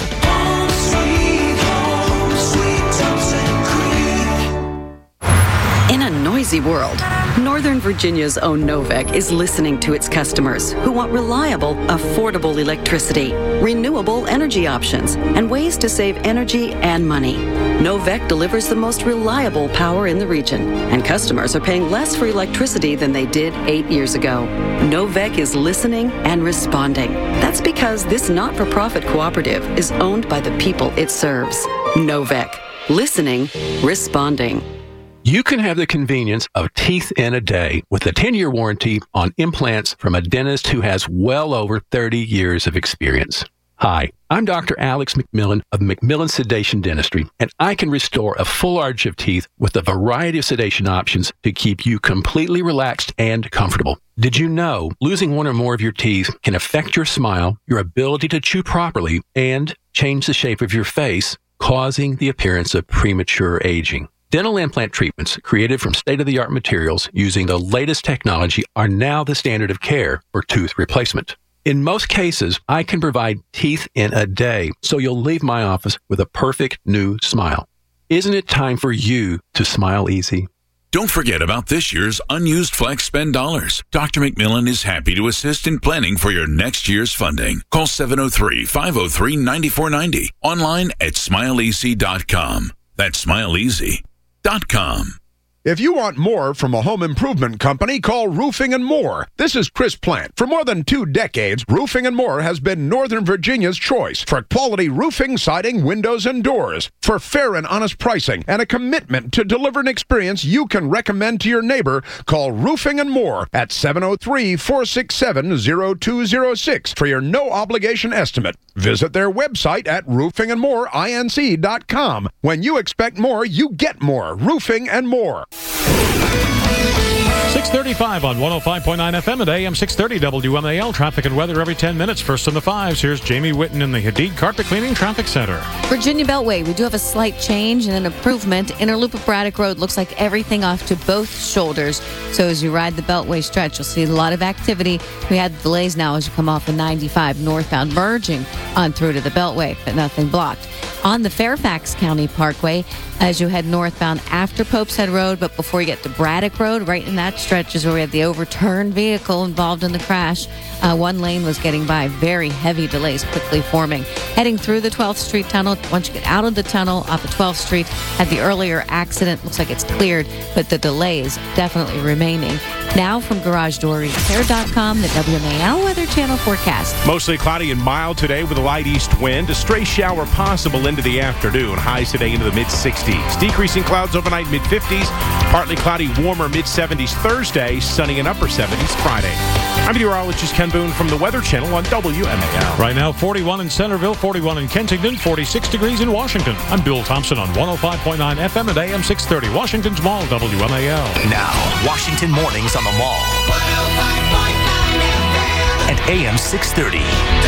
In a noisy world, Northern Virginia's own Novec is listening to its customers who want reliable, affordable electricity, renewable energy options, and ways to save energy and money. Novec delivers the most reliable power in the region, and customers are paying less for electricity than they did eight years ago. Novec is listening and responding. That's because this not-for-profit cooperative is owned by the people it serves. Novec. Listening, responding. You can have the convenience of teeth in a day with a ten-year warranty on implants from a dentist who has well over thirty years of experience. Hi, I'm Doctor Alex McMillan of McMillan Sedation Dentistry, and I can restore a full arch of teeth with a variety of sedation options to keep you completely relaxed and comfortable. Did you know losing one or more of your teeth can affect your smile, your ability to chew properly, and change the shape of your face, causing the appearance of premature aging? Dental implant treatments created from state-of-the-art materials using the latest technology are now the standard of care for tooth replacement. In most cases, I can provide teeth in a day, so you'll leave my office with a perfect new smile. Isn't it time for you to smile easy? Don't forget about this year's unused flex spend dollars. Doctor McMillan is happy to assist in planning for your next year's funding. Call seven oh three, five oh three, nine four nine oh. Online at smile easy dot com. That's smile easy dot com. If you want more from a home improvement company, call Roofing and More. This is Chris Plant. For more than two decades, Roofing and More has been Northern Virginia's choice for quality roofing, siding, windows, and doors. For fair and honest pricing and a commitment to deliver an experience you can recommend to your neighbor, call Roofing and More at seven oh three, four six seven, oh two oh six for your no-obligation estimate. Visit their website at roofing and more inc dot com. When you expect more, you get more. Roofing and More. six thirty-five on one oh five point nine F M at A M six thirty W M A L. Traffic and weather every ten minutes. First in the fives, here's Jamie Witten in the Hadid Carpet Cleaning Traffic Center. Virginia Beltway, we do have a slight change and an improvement. Inner loop of Braddock Road looks like everything off to both shoulders. So as you ride the Beltway stretch, you'll see a lot of activity. We had delays now as you come off the ninety-five northbound, merging on through to the Beltway, but nothing blocked. On the Fairfax County Parkway, as you head northbound after Pope's Head Road, but before you get to Braddock Road, right in that stretch is where we had the overturned vehicle involved in the crash. Uh, one lane was getting by. Very heavy delays quickly forming. Heading through the twelfth Street Tunnel, once you get out of the tunnel off of twelfth Street, at the earlier accident, looks like it's cleared, but the delays definitely remaining. Now from Garage Door Repair dot com, the W M A L Weather Channel forecast. Mostly cloudy and mild today with a light east wind. A stray shower possible into the afternoon. Highs today into the mid-sixties. Decreasing clouds overnight, mid-fifties. Partly cloudy, warmer, mid-seventies Thursday. Sunny and upper seventies Friday. I'm meteorologist Ken Boone from the Weather Channel on W M A L. Right now, forty-one in Centerville, forty-one in Kensington, forty-six degrees in Washington. I'm Bill Thompson on one oh five point nine F M at A M six thirty. Washington's Mall, W M A L. Now, Washington Mornings on the Mall. And A M six thirty.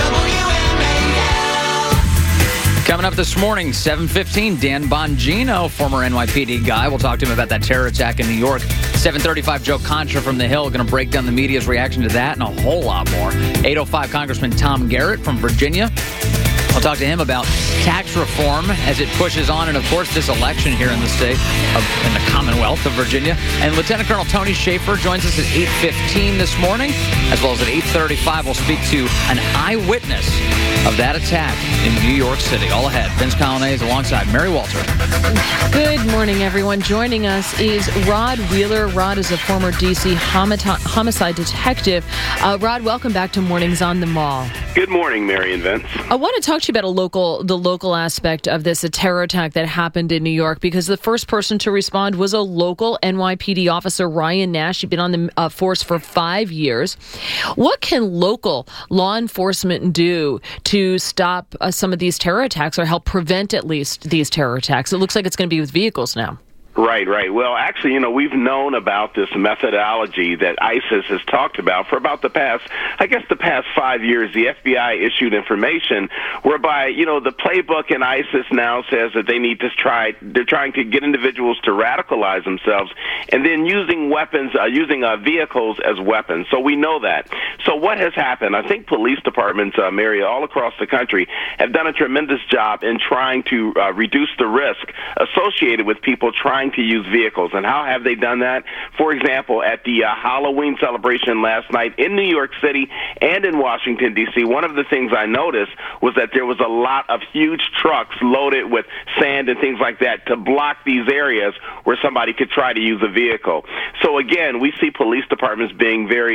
Coming up this morning, seven fifteen, Dan Bongino, former N Y P D guy. We'll talk to him about that terror attack in New York. seven thirty-five, Joe Concha from The Hill, going to break down the media's reaction to that and a whole lot more. eight oh five, Congressman Tom Garrett from Virginia. I'll talk to him about tax reform as it pushes on, and of course this election here in the state of in the Commonwealth of Virginia. And Lieutenant Colonel Tony Schaefer joins us at eight fifteen this morning, as well as at eight thirty-five. We'll speak to an eyewitness of that attack in New York City. All ahead, Vince Colonnese alongside Mary Walter. Good morning, everyone. Joining us is Rod Wheeler. Rod is a former D C homicide detective. Uh, Rod, welcome back to Mornings on the Mall. Good morning, Mary and Vince. I want to talk to you about a local, the local aspect of this, a terror attack that happened in New York, because the first person to respond was a local N Y P D officer, Ryan Nash. He'd been on the uh, force for five years. What can local law enforcement do to stop uh, some of these terror attacks, or help prevent at least these terror attacks? It looks like it's going to be with vehicles now. Right, right. Well, actually, you know, we've known about this methodology that ISIS has talked about for about the past, I guess, the past five years. The F B I issued information whereby, you know, the playbook in ISIS now says that they need to try, they're trying to get individuals to radicalize themselves, and then using weapons, uh, using uh, vehicles as weapons. So we know that. So what has happened? I think police departments, uh, Mary, all across the country have done a tremendous job in trying to uh, reduce the risk associated with people trying to use vehicles. And how have they done that? For example, at the uh, Halloween celebration last night in New York City and in Washington, D C, one of the things I noticed was that there was a lot of huge trucks loaded with sand and things like that to block these areas where somebody could try to use a vehicle. So again, we see police departments being very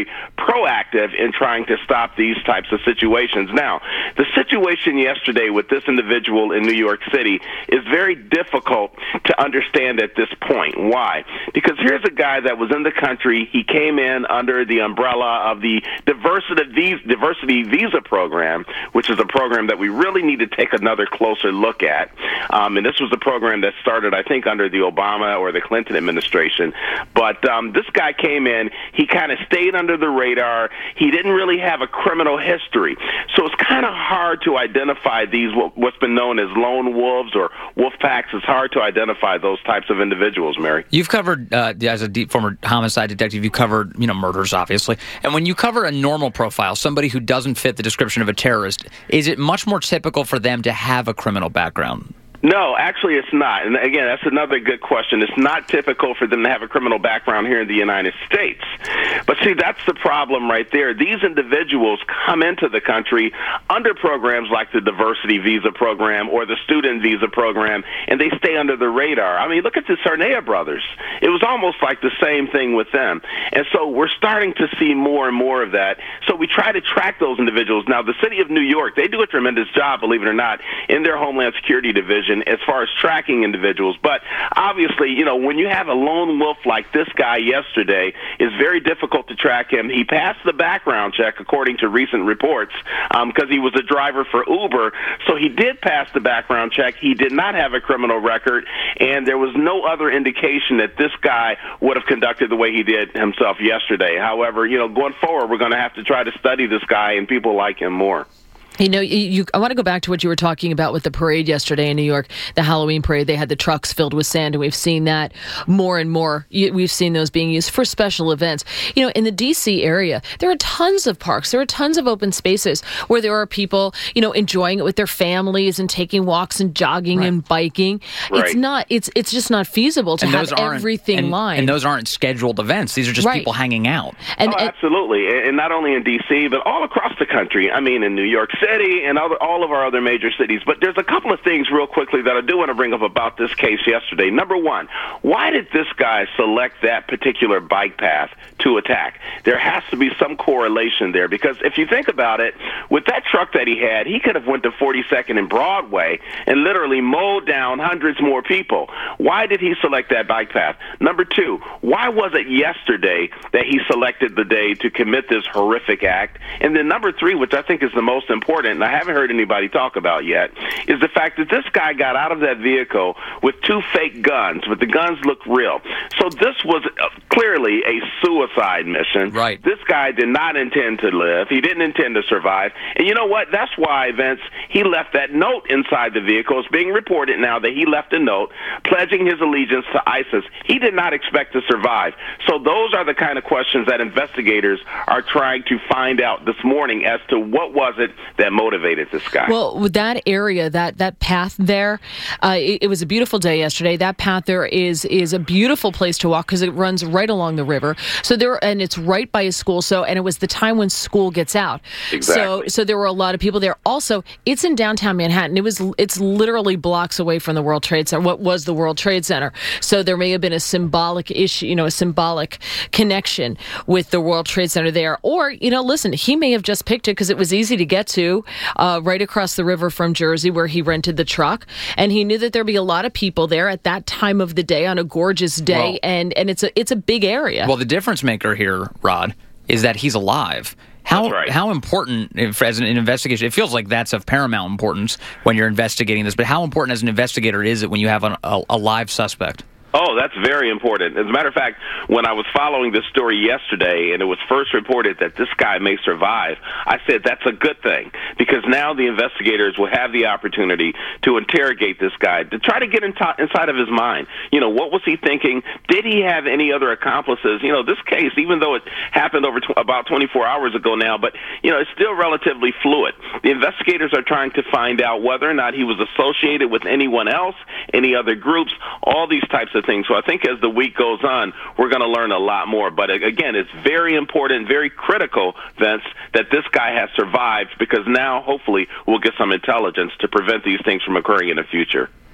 proactive in trying to stop these types of situations. Now, the situation yesterday with this individual in New York City is very difficult to understand at this point. Why? Because here's a guy that was in the country. He came in under the umbrella of the diversity visa, diversity visa program, which is a program that we really need to take another closer look at. Um, and this was a program that started, I think, under the Obama or the Clinton administration. But um, this guy came in. He kind of stayed under the radar. He didn't really have a criminal history. So it's kind of hard to identify these, what's been known as lone wolves or wolf packs. It's hard to identify those types of individuals, Mary. You've covered, uh, as a deep former homicide detective, you covered, you know, murders, obviously. And when you cover a normal profile, somebody who doesn't fit the description of a terrorist, is it much more typical for them to have a criminal background? No, actually it's not. And again, that's another good question. It's not typical for them to have a criminal background here in the United States. But see, that's the problem right there. These individuals come into the country under programs like the diversity visa program or the student visa program, and they stay under the radar. I mean, look at the Sarnea brothers. It was almost like the same thing with them. And so we're starting to see more and more of that. So we try to track those individuals. Now, the city of New York, they do a tremendous job, believe it or not, in their Homeland Security division as far as tracking individuals. But obviously, you know, when you have a lone wolf like this guy yesterday, it's very difficult to track him. He passed the background check, according to recent reports, because um, he was a driver for Uber. So he did pass the background check. He did not have a criminal record, and there was no other indication that this guy would have conducted the way he did himself yesterday. However, you know, going forward, we're going to have to try to study this guy and people like him more. You know, you, you, I want to go back to what you were talking about with the parade yesterday in New York, the Halloween parade. They had the trucks filled with sand, and we've seen that more and more. We've seen those being used for special events. You know, in the D C area, there are tons of parks. There are tons of open spaces where there are people, you know, enjoying it with their families and taking walks and jogging right. and biking. Right. It's not, it's it's just not feasible to and have everything and, lined. And those aren't scheduled events. These are just right. people hanging out. And, oh, absolutely. And not only in D C, but all across the country. I mean, in New York City, and other, all of our other major cities. But there's a couple of things real quickly that I do want to bring up about this case yesterday. Number one, why did this guy select that particular bike path to attack? There has to be some correlation there, because if you think about it, with that truck that he had, he could have went to forty-second and Broadway and literally mowed down hundreds more people. Why did he select that bike path? Number two, why was it yesterday that he selected the day to commit this horrific act? And then number three, which I think is the most important, and I haven't heard anybody talk about yet, is the fact that this guy got out of that vehicle with two fake guns, but the guns look real. So this was clearly a suicide mission. Right. This guy did not intend to live. He didn't intend to survive. And you know what? That's why, Vince, he left that note inside the vehicle. It's being reported now that he left a note pledging his allegiance to ISIS. He did not expect to survive. So those are the kind of questions that investigators are trying to find out this morning as to what was it that motivated this guy. Well, with that area, that that path there, uh, it, it was a beautiful day yesterday. That path there is is a beautiful place to walk because it runs right along the river. So there, and it's right by a school. So, and it was the time when school gets out. Exactly. So, so there were a lot of people there. Also, it's in downtown Manhattan. It was, it's literally blocks away from the World Trade Center. What was the World Trade Center? So there may have been a symbolic issue, you know, a symbolic connection with the World Trade Center there. Or, you know, listen, he may have just picked it because it was easy to get to. Uh, right across the river from Jersey where he rented the truck, and he knew that there'd be a lot of people there at that time of the day on a gorgeous day, well, and, and it's a it's a big area. Well, the difference maker here, Rod, is that he's alive. How right. how important, if, as an investigation, it feels like that's of paramount importance when you're investigating this, but how important as an investigator is it when you have an, a, a live suspect? Oh, that's very important. As a matter of fact, when I was following this story yesterday and it was first reported that this guy may survive, I said that's a good thing, because now the investigators will have the opportunity to interrogate this guy, to try to get in t- inside of his mind. You know, what was he thinking? Did he have any other accomplices? You know, this case, even though it happened over tw- about twenty-four hours ago now, but, you know, it's still relatively fluid. The investigators are trying to find out whether or not he was associated with anyone else, any other groups, all these types of things. So I think as the week goes on, we're going to learn a lot more. But again, it's very important, very critical, Vince, that this guy has survived, because now hopefully we'll get some intelligence to prevent these things from occurring in the future.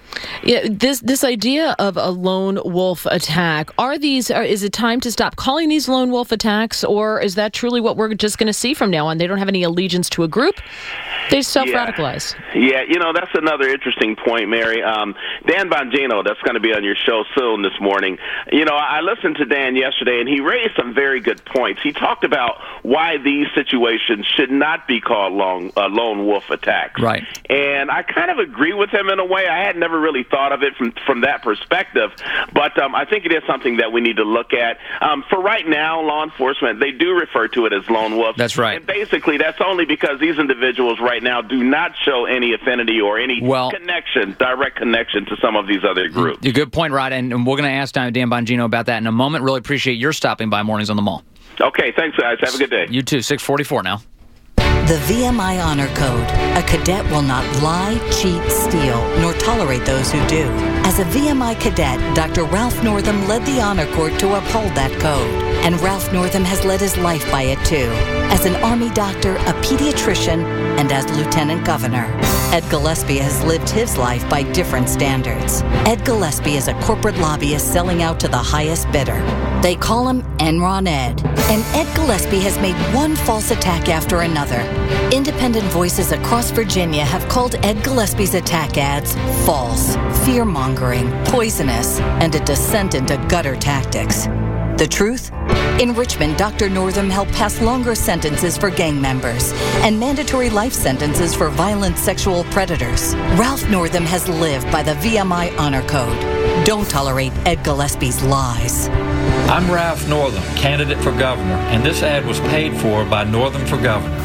Yeah, this this idea of a lone wolf attack, are these, are, is it time to stop calling these lone wolf attacks, or is that truly what we're just going to see from now on? They don't have any allegiance to a group. They self-radicalize. Yeah. yeah, you know, that's another interesting point, Mary. Um, Dan Bongino, that's going to be on your show soon this morning. You know, I listened to Dan yesterday, and he raised some very good points. He talked about why these situations should not be called lone, uh, lone wolf attacks. Right. And I kind of agree with him in a way. I had never really thought of it from, from that perspective, but um, I think it is something that we need to look at. Um, for right now, law enforcement, they do refer to it as lone wolves. That's right. And basically, that's only because these individuals right now do not show any affinity or any well, connection, direct connection to some of these other groups. A good point, Rod, and we're going to ask Dan Bongino about that in a moment. Really appreciate your stopping by Mornings on the Mall. Okay, thanks, guys. Have a good day. You too. six forty-four now. The V M I Honor Code. A cadet will not lie, cheat, steal, nor tolerate those who do. As a V M I cadet, Doctor Ralph Northam led the Honor Court to uphold that code. And Ralph Northam has led his life by it too. As an Army doctor, a pediatrician, and as Lieutenant Governor. Ed Gillespie has lived his life by different standards. Ed Gillespie is a corporate lobbyist selling out to the highest bidder. They call him Enron Ed. And Ed Gillespie has made one false attack after another. Independent voices across Virginia have called Ed Gillespie's attack ads false, fear-mongering, poisonous, and a descent into gutter tactics. The truth? In Richmond, Doctor Northam helped pass longer sentences for gang members and mandatory life sentences for violent sexual predators. Ralph Northam has lived by the V M I Honor Code. Don't tolerate Ed Gillespie's lies. I'm Ralph Northam, candidate for governor, and this ad was paid for by Northam for Governor.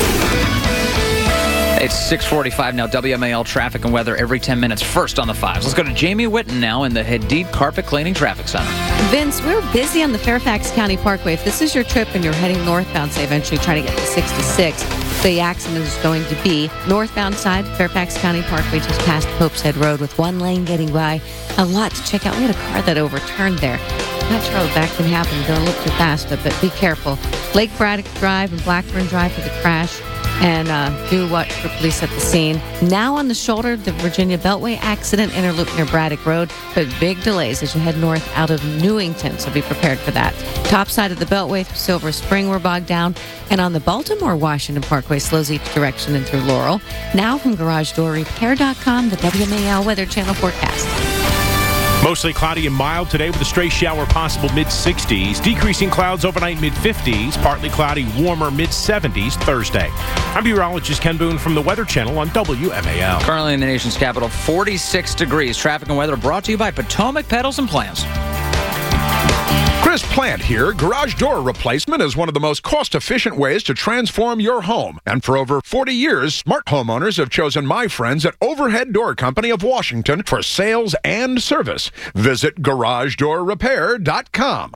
It's six forty-five now. W M A L traffic and weather every ten minutes. First on the fives. Let's go to Jamie Whitten now in the Hadid Carpet Cleaning Traffic Center. Vince, we're busy on the Fairfax County Parkway. If this is your trip and you're heading northbound, say eventually trying to get to sixty-six, the accident is going to be northbound side, Fairfax County Parkway, just past Pope's Head Road with one lane getting by. A lot to check out. We had a car that overturned there. Not sure how that can happen. Going a little too fast, but be careful. Lake Braddock Drive and Blackburn Drive for the crash. And uh, do watch for police at the scene. Now on the shoulder, the Virginia Beltway accident, interloop near Braddock Road, but big delays as you head north out of Newington, so be prepared for that. Top side of the Beltway through Silver Spring, we're bogged down. And on the Baltimore-Washington Parkway, slows each direction and through Laurel. Now from Garage Door Repair dot com, the W M A L Weather Channel forecast. Mostly cloudy and mild today with a stray shower possible mid sixties. Decreasing clouds overnight mid fifties. Partly cloudy, warmer mid seventies Thursday. I'm meteorologist Ken Boone from the Weather Channel on W M A L. Currently in the nation's capital, forty-six degrees. Traffic and weather brought to you by Potomac Pedals and Plants. Chris Plant here. Garage door replacement is one of the most cost-efficient ways to transform your home. And for over forty years, smart homeowners have chosen my friends at Overhead Door Company of Washington for sales and service. Visit Garage Door Repair dot com.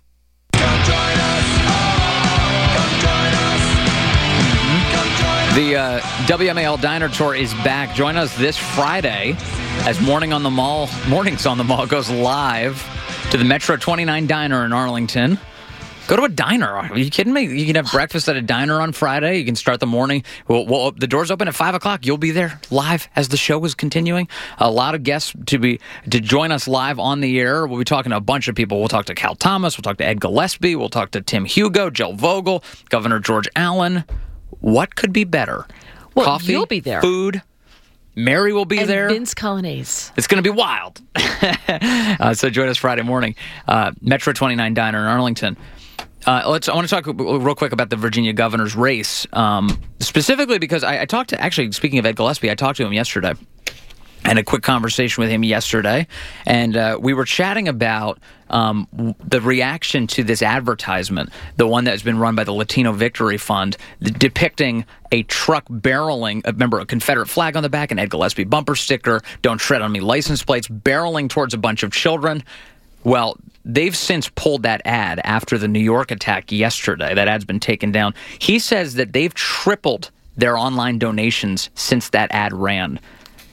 The uh, W M A L Diner Tour is back. Join us this Friday as Morning on the Mall, Mornings on the Mall goes live to the Metro twenty-nine Diner in Arlington. Go to a diner. Are you kidding me? You can have breakfast at a diner on Friday. You can start the morning. Well, well, the doors open at five o'clock. You'll be there live as the show is continuing. A lot of guests to be to join us live on the air. We'll be talking to a bunch of people. We'll talk to Cal Thomas. We'll talk to Ed Gillespie. We'll talk to Tim Hugo, Jill Vogel, Governor George Allen. What could be better? Well, Coffee, you'll be there. Food. Mary will be and there. Vince Colonnese. It's going to be wild. uh, so join us Friday morning. Uh, Metro twenty-nine Diner in Arlington. Uh, let's. I want to talk real quick about the Virginia governor's race, um, specifically because I, I talked to, actually, speaking of Ed Gillespie, I talked to him yesterday. I had a quick conversation with him yesterday, and uh, we were chatting about um, the reaction to this advertisement, the one that's been run by the Latino Victory Fund, the, depicting a truck barreling, remember, a Confederate flag on the back, an Ed Gillespie bumper sticker, "Don't Tread on Me" license plates, barreling towards a bunch of children. Well, they've since pulled that ad after the New York attack yesterday. That ad's been taken down. He says that they've tripled their online donations since that ad ran.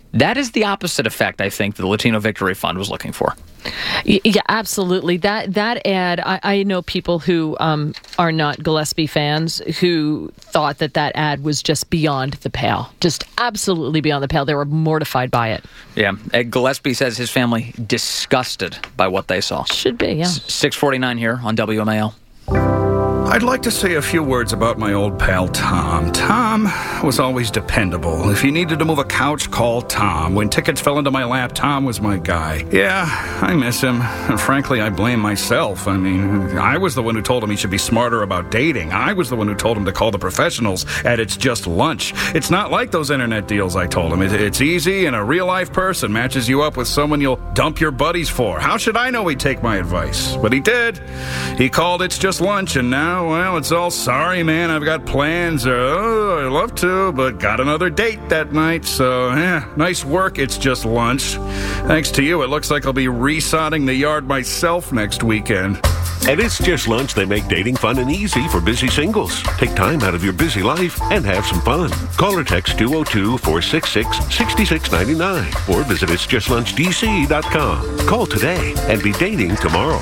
That is the opposite effect, I think, the Latino Victory Fund was looking for. Yeah, absolutely. That that ad, I, I know people who um, are not Gillespie fans who thought that that ad was just beyond the pale, just absolutely beyond the pale. They were mortified by it. Yeah, Ed Gillespie says his family disgusted by what they saw. Should be, yeah. six forty-nine here on W M A L. I'd like to say a few words about my old pal Tom. Tom was always dependable. If he needed to move a couch, call Tom. When tickets fell into my lap, Tom was my guy. Yeah, I miss him. And frankly, I blame myself. I mean, I was the one who told him he should be smarter about dating. I was the one who told him to call the professionals at It's Just Lunch. It's not like those internet deals I told him. It, it's easy, and a real-life person matches you up with someone you'll dump your buddies for. How should I know he'd take my advice? But he did. He called It's Just Lunch, and now, well, it's all sorry, man, I've got plans, or, oh, I'd love to, but got another date that night, so, yeah, nice work, It's Just Lunch. Thanks to you, it looks like I'll be resodding the yard myself next weekend. And It's Just Lunch, they make dating fun and easy for busy singles. Take time out of your busy life and have some fun. Call or text two oh two, four six six, six six nine nine or visit its just lunch d c dot com. Call today and be dating tomorrow.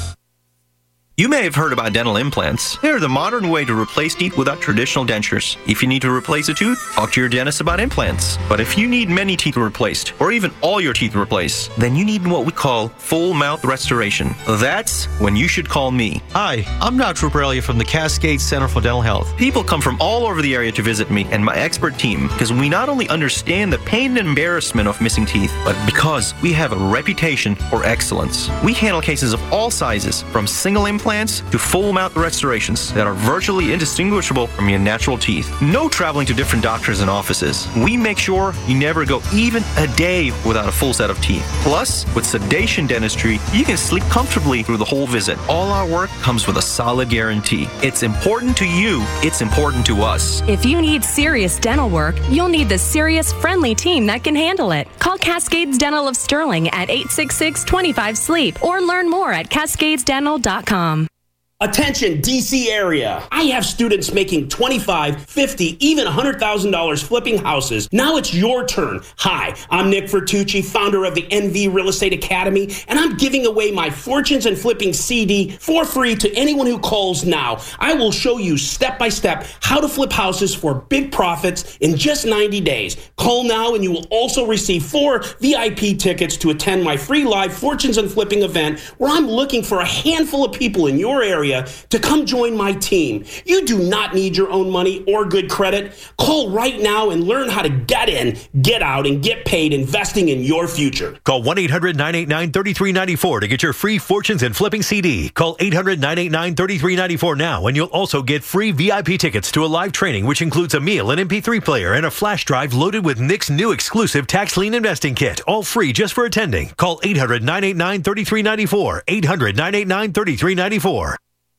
You may have heard about dental implants. They're the modern way to replace teeth without traditional dentures. If you need to replace a tooth, talk to your dentist about implants. But if you need many teeth replaced, or even all your teeth replaced, then you need what we call full mouth restoration. That's when you should call me. Hi, I'm Doctor Borrelia from the Cascade Center for Dental Health. People come from all over the area to visit me and my expert team because we not only understand the pain and embarrassment of missing teeth, but because we have a reputation for excellence. We handle cases of all sizes, from single implants to full mouth restorations that are virtually indistinguishable from your natural teeth. No traveling to different doctors and offices. We make sure you never go even a day without a full set of teeth. Plus, with sedation dentistry, you can sleep comfortably through the whole visit. All our work comes with a solid guarantee. It's important to you. It's important to us. If you need serious dental work, you'll need the serious, friendly team that can handle it. Call Cascades Dental of Sterling at eight six six, two five, sleep or learn more at cascades dental dot com. Attention, D C area. I have students making twenty-five thousand dollars, fifty thousand dollars, even one hundred thousand dollars flipping houses. Now it's your turn. Hi, I'm Nick Vertucci, founder of the N V Real Estate Academy, and I'm giving away my Fortunes and Flipping C D for free to anyone who calls now. I will show you step by step how to flip houses for big profits in just ninety days. Call now and you will also receive four V I P tickets to attend my free live Fortunes and Flipping event where I'm looking for a handful of people in your area to come join my team. You do not need your own money or good credit. Call right now and learn how to get in, get out, and get paid investing in your future. Call one eight hundred, nine eight nine, three three nine four to get your free Fortunes and Flipping C D. Call eight hundred, nine eight nine, three three nine four now, and you'll also get free V I P tickets to a live training, which includes a meal, an M P three player, and a flash drive loaded with Nick's new exclusive tax lien investing kit. All free just for attending. Call eight hundred, nine eight nine, three three nine four. eight hundred, nine eight nine, three three nine four.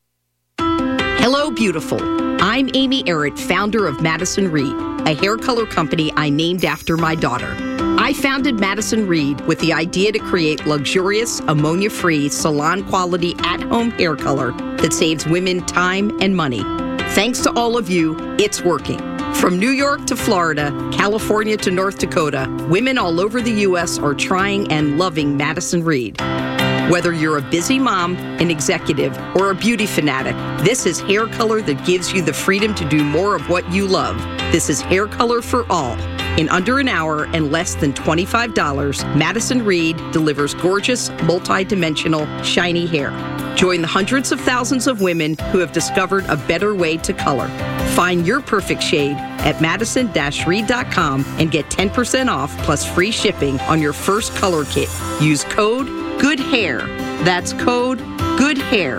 Hello, beautiful. I'm Amy Errett, founder of Madison Reed, a hair color company I named after my daughter. I founded Madison Reed with the idea to create luxurious, ammonia-free, salon-quality, at-home hair color that saves women time and money. Thanks to all of you, it's working. From New York to Florida, California to North Dakota, women all over the U S are trying and loving Madison Reed. Whether you're a busy mom, an executive, or a beauty fanatic, this is hair color that gives you the freedom to do more of what you love. This is hair color for all. In under an hour and less than twenty-five dollars, Madison Reed delivers gorgeous, multi-dimensional, shiny hair. Join the hundreds of thousands of women who have discovered a better way to color. Find your perfect shade at madison dash reed dot com and get ten percent off plus free shipping on your first color kit. Use code Good Hair. That's code Good Hair.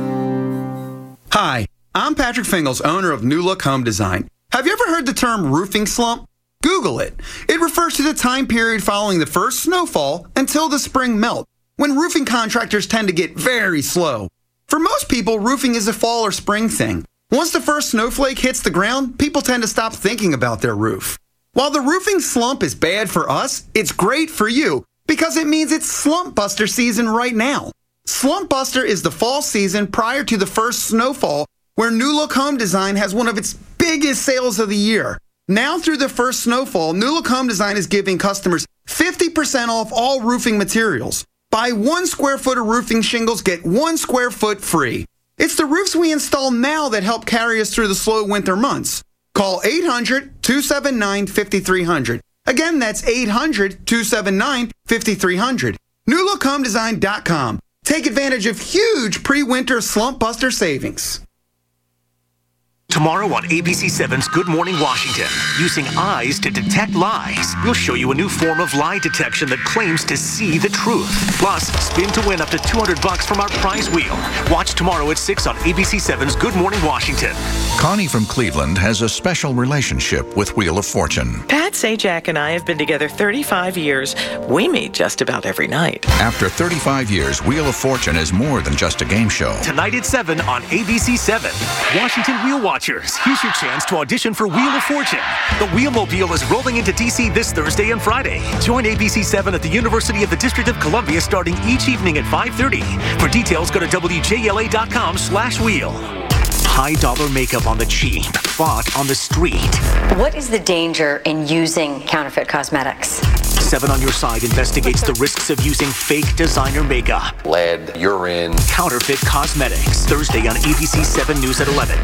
Hi, I'm Patrick Fingles, owner of New Look Home Design. Have you ever heard the term roofing slump? Google it. It refers to the time period following the first snowfall until the spring melt, when roofing contractors tend to get very slow. For most people, roofing is a fall or spring thing. Once the first snowflake hits the ground, people tend to stop thinking about their roof. While the roofing slump is bad for us, it's great for you because it means it's Slump Buster season right now. Slump Buster is the fall season prior to the first snowfall, where New Look Home Design has one of its biggest sales of the year. Now through the first snowfall, New Look Home Design is giving customers fifty percent off all roofing materials. Buy one square foot of roofing shingles, get one square foot free. It's the roofs we install now that help carry us through the slow winter months. Call eight hundred, two seven nine, five three zero zero. Again, that's eight hundred, two seven nine, five three zero zero. new look home design dot com. Take advantage of huge pre-winter slump buster savings. Tomorrow on A B C seven's Good Morning Washington, using eyes to detect lies, we'll show you a new form of lie detection that claims to see the truth. Plus, spin to win up to two hundred bucks from our prize wheel. Watch tomorrow at six on A B C seven's Good Morning Washington. Connie from Cleveland has a special relationship with Wheel of Fortune. Pat Sajak and I have been together thirty-five years. We meet just about every night. After thirty-five years, Wheel of Fortune is more than just a game show. Tonight at seven on A B C seven. Washington Wheel Watchers, here's your chance to audition for Wheel of Fortune. The Wheelmobile is rolling into D C this Thursday and Friday. Join A B C seven at the University of the District of Columbia starting each evening at five thirty. For details, go to W J L A dot com slash wheel. High dollar makeup on the cheap, bought on the street. What is the danger in using counterfeit cosmetics? Seven on Your Side investigates the risks of using fake designer makeup. Lead, urine. Counterfeit cosmetics. Thursday on A B C seven News at eleven.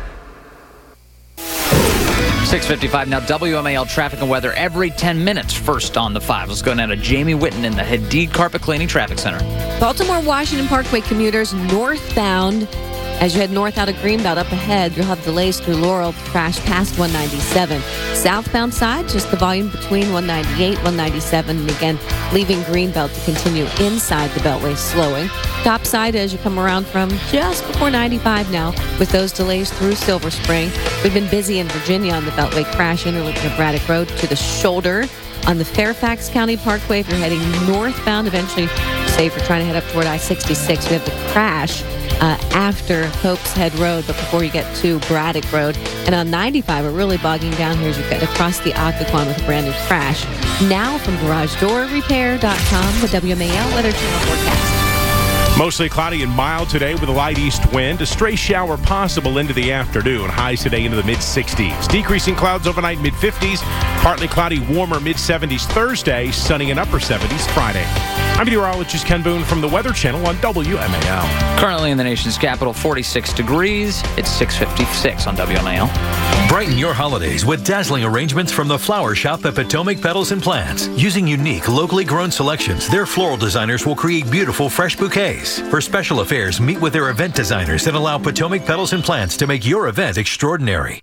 six fifty-five now, W M A L traffic and weather every ten minutes. First on the five. Let's go now to Jamie Witten in the Hadid Carpet Cleaning Traffic Center. Baltimore Washington Parkway commuters northbound. As you head north out of Greenbelt, up ahead, you'll have delays through Laurel, crash past one ninety-seven. Southbound side, just the volume between one ninety-eight, one ninety-seven, and again, leaving Greenbelt to continue inside the Beltway, slowing. Top side as you come around from just before ninety-five now, with those delays through Silver Spring. We've been busy in Virginia on the Beltway, crash interlooping of Braddock Road to the shoulder. On the Fairfax County Parkway, if you're heading northbound, eventually, say if you're trying to head up toward I sixty-six, we have the crash uh, after Hope's Head Road, but before you get to Braddock Road. And on ninety-five, we're really bogging down here as you get across the Occoquan with a brand new crash. Now from garage door repair dot com, the W M A L Weather Channel forecast. Mostly cloudy and mild today with a light east wind. A stray shower possible into the afternoon. Highs today into the mid sixties. Decreasing clouds overnight, mid fifties. Partly cloudy, warmer, mid seventies Thursday. Sunny and upper seventies Friday. I'm meteorologist Ken Boone from the Weather Channel on W M A L. Currently in the nation's capital, forty-six degrees. It's six fifty-six on W M A L. Brighten your holidays with dazzling arrangements from the Flower Shop at Potomac Petals and Plants. Using unique, locally grown selections, their floral designers will create beautiful, fresh bouquets. For special affairs, meet with their event designers and allow Potomac Petals and Plants to make your event extraordinary.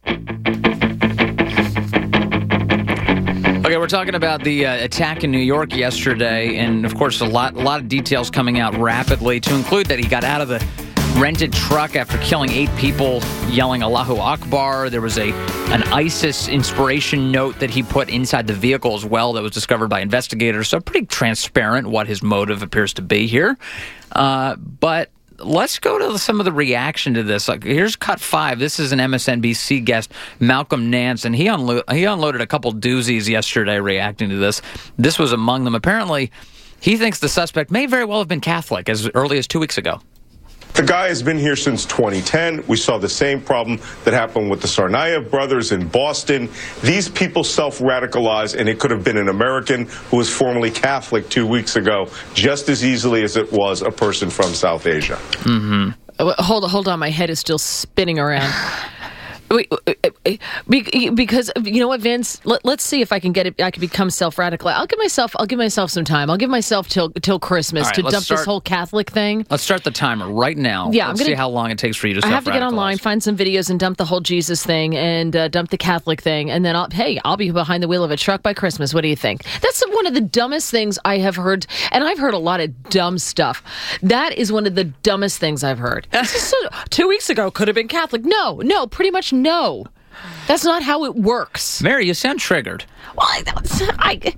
Okay, we're talking about the uh, attack in New York yesterday, and of course, a lot, a lot of details coming out rapidly. To include that he got out of the rented truck after killing eight people, yelling Allahu Akbar. There was a an ISIS inspiration note that he put inside the vehicle as well that was discovered by investigators. So pretty transparent what his motive appears to be here. Uh, but let's go to some of the reaction to this. Like, here's cut five. This is an M S N B C guest, Malcolm Nance, and he, unlo- he unloaded a couple doozies yesterday reacting to this. This was among them. Apparently, he thinks the suspect may very well have been Catholic as early as two weeks ago. The guy has been here since twenty ten. We saw the same problem that happened with the Tsarnaev brothers in Boston. These people self-radicalize, and it could have been an American who was formerly Catholic two weeks ago, just as easily as it was a person from South Asia. Mm-hmm. Hold, hold on, my head is still spinning around. Wait, because you know what, Vince? Let, let's see if I can get it. I can become self-radical. I'll give myself. I'll give myself some time. I'll give myself till till Christmas right, to dump start, this whole Catholic thing. Let's start the timer right now. Yeah, let's I'm gonna, see how long it takes for you to. I have to get online, find some videos, and dump the whole Jesus thing, and uh, dump the Catholic thing, and then I'll. Hey, I'll be behind the wheel of a truck by Christmas. What do you think? That's one of the dumbest things I have heard, and I've heard a lot of dumb stuff. That is one of the dumbest things I've heard. So, two weeks ago, could have been Catholic. No, no, pretty much no. That's not how it works. Mary, you sound triggered. Well, I, I,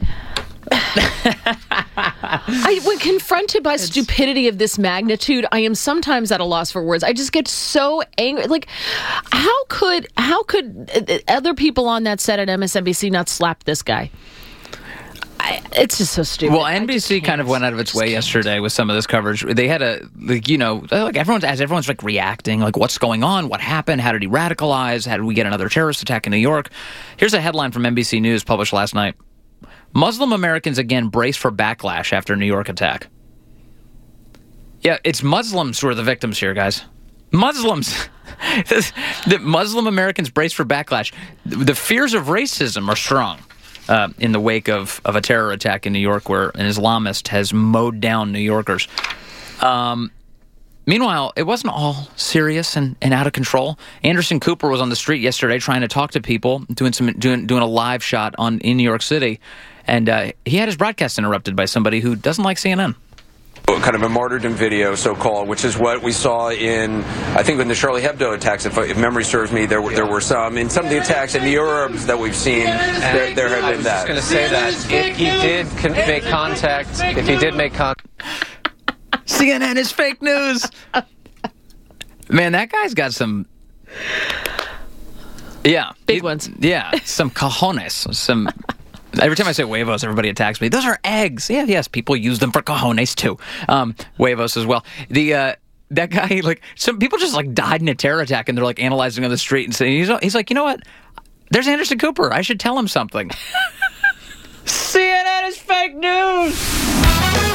I, when confronted by it's, stupidity of this magnitude, I am sometimes at a loss for words. I just get so angry. Like, how could how could other people on that set at M S N B C not slap this guy? I, it's just so stupid. Well, N B C kind of went out of its way yesterday with some of this coverage. They had a, like, you know, like everyone's as everyone's like reacting, like what's going on, what happened, how did he radicalize, how did we get another terrorist attack in New York? Here's a headline from N B C News published last night: Muslim Americans again brace for backlash after New York attack. Yeah, it's Muslims who are the victims here, guys. Muslims. The Muslim Americans brace for backlash. The fears of racism are strong uh, in the wake of, of a terror attack in New York where an Islamist has mowed down New Yorkers. Um, meanwhile, it wasn't all serious and, and out of control. Anderson Cooper was on the street yesterday trying to talk to people, doing some doing, doing a live shot on in New York City, and uh, he had his broadcast interrupted by somebody who doesn't like C N N. Kind of a martyrdom video, so-called, which is what we saw in, I think, in the Charlie Hebdo attacks. If, if memory serves me, there were there were some. In some of the attacks in Europe that we've seen, there, there have been that. I was just going to say that if he did con- make contact, if he did make contact, C N N is fake news. Man, that guy's got some. Yeah, big he, ones. Yeah, some cojones, some. Every time I say huevos, everybody attacks me. Those are eggs. Yeah, yes, people use them for cojones too. Um, huevos as well. The uh, that guy, like, some people just like died in a terror attack, and they're like analyzing on the street and saying, he's, he's like, you know what? There's Anderson Cooper. I should tell him something. C N N is fake news.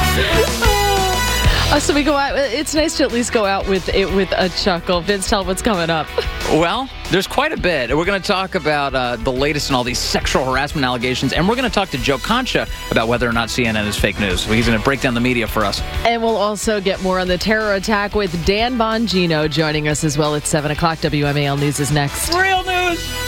Uh, so we go out. It's nice to at least go out with it with a chuckle. Vince, tell what's coming up. Well, there's quite a bit. We're going to talk about uh, the latest in all these sexual harassment allegations, and we're going to talk to Joe Concha about whether or not C N N is fake news. He's going to break down the media for us. And we'll also get more on the terror attack with Dan Bongino joining us as well at seven o'clock. W M A L News is next. Real news.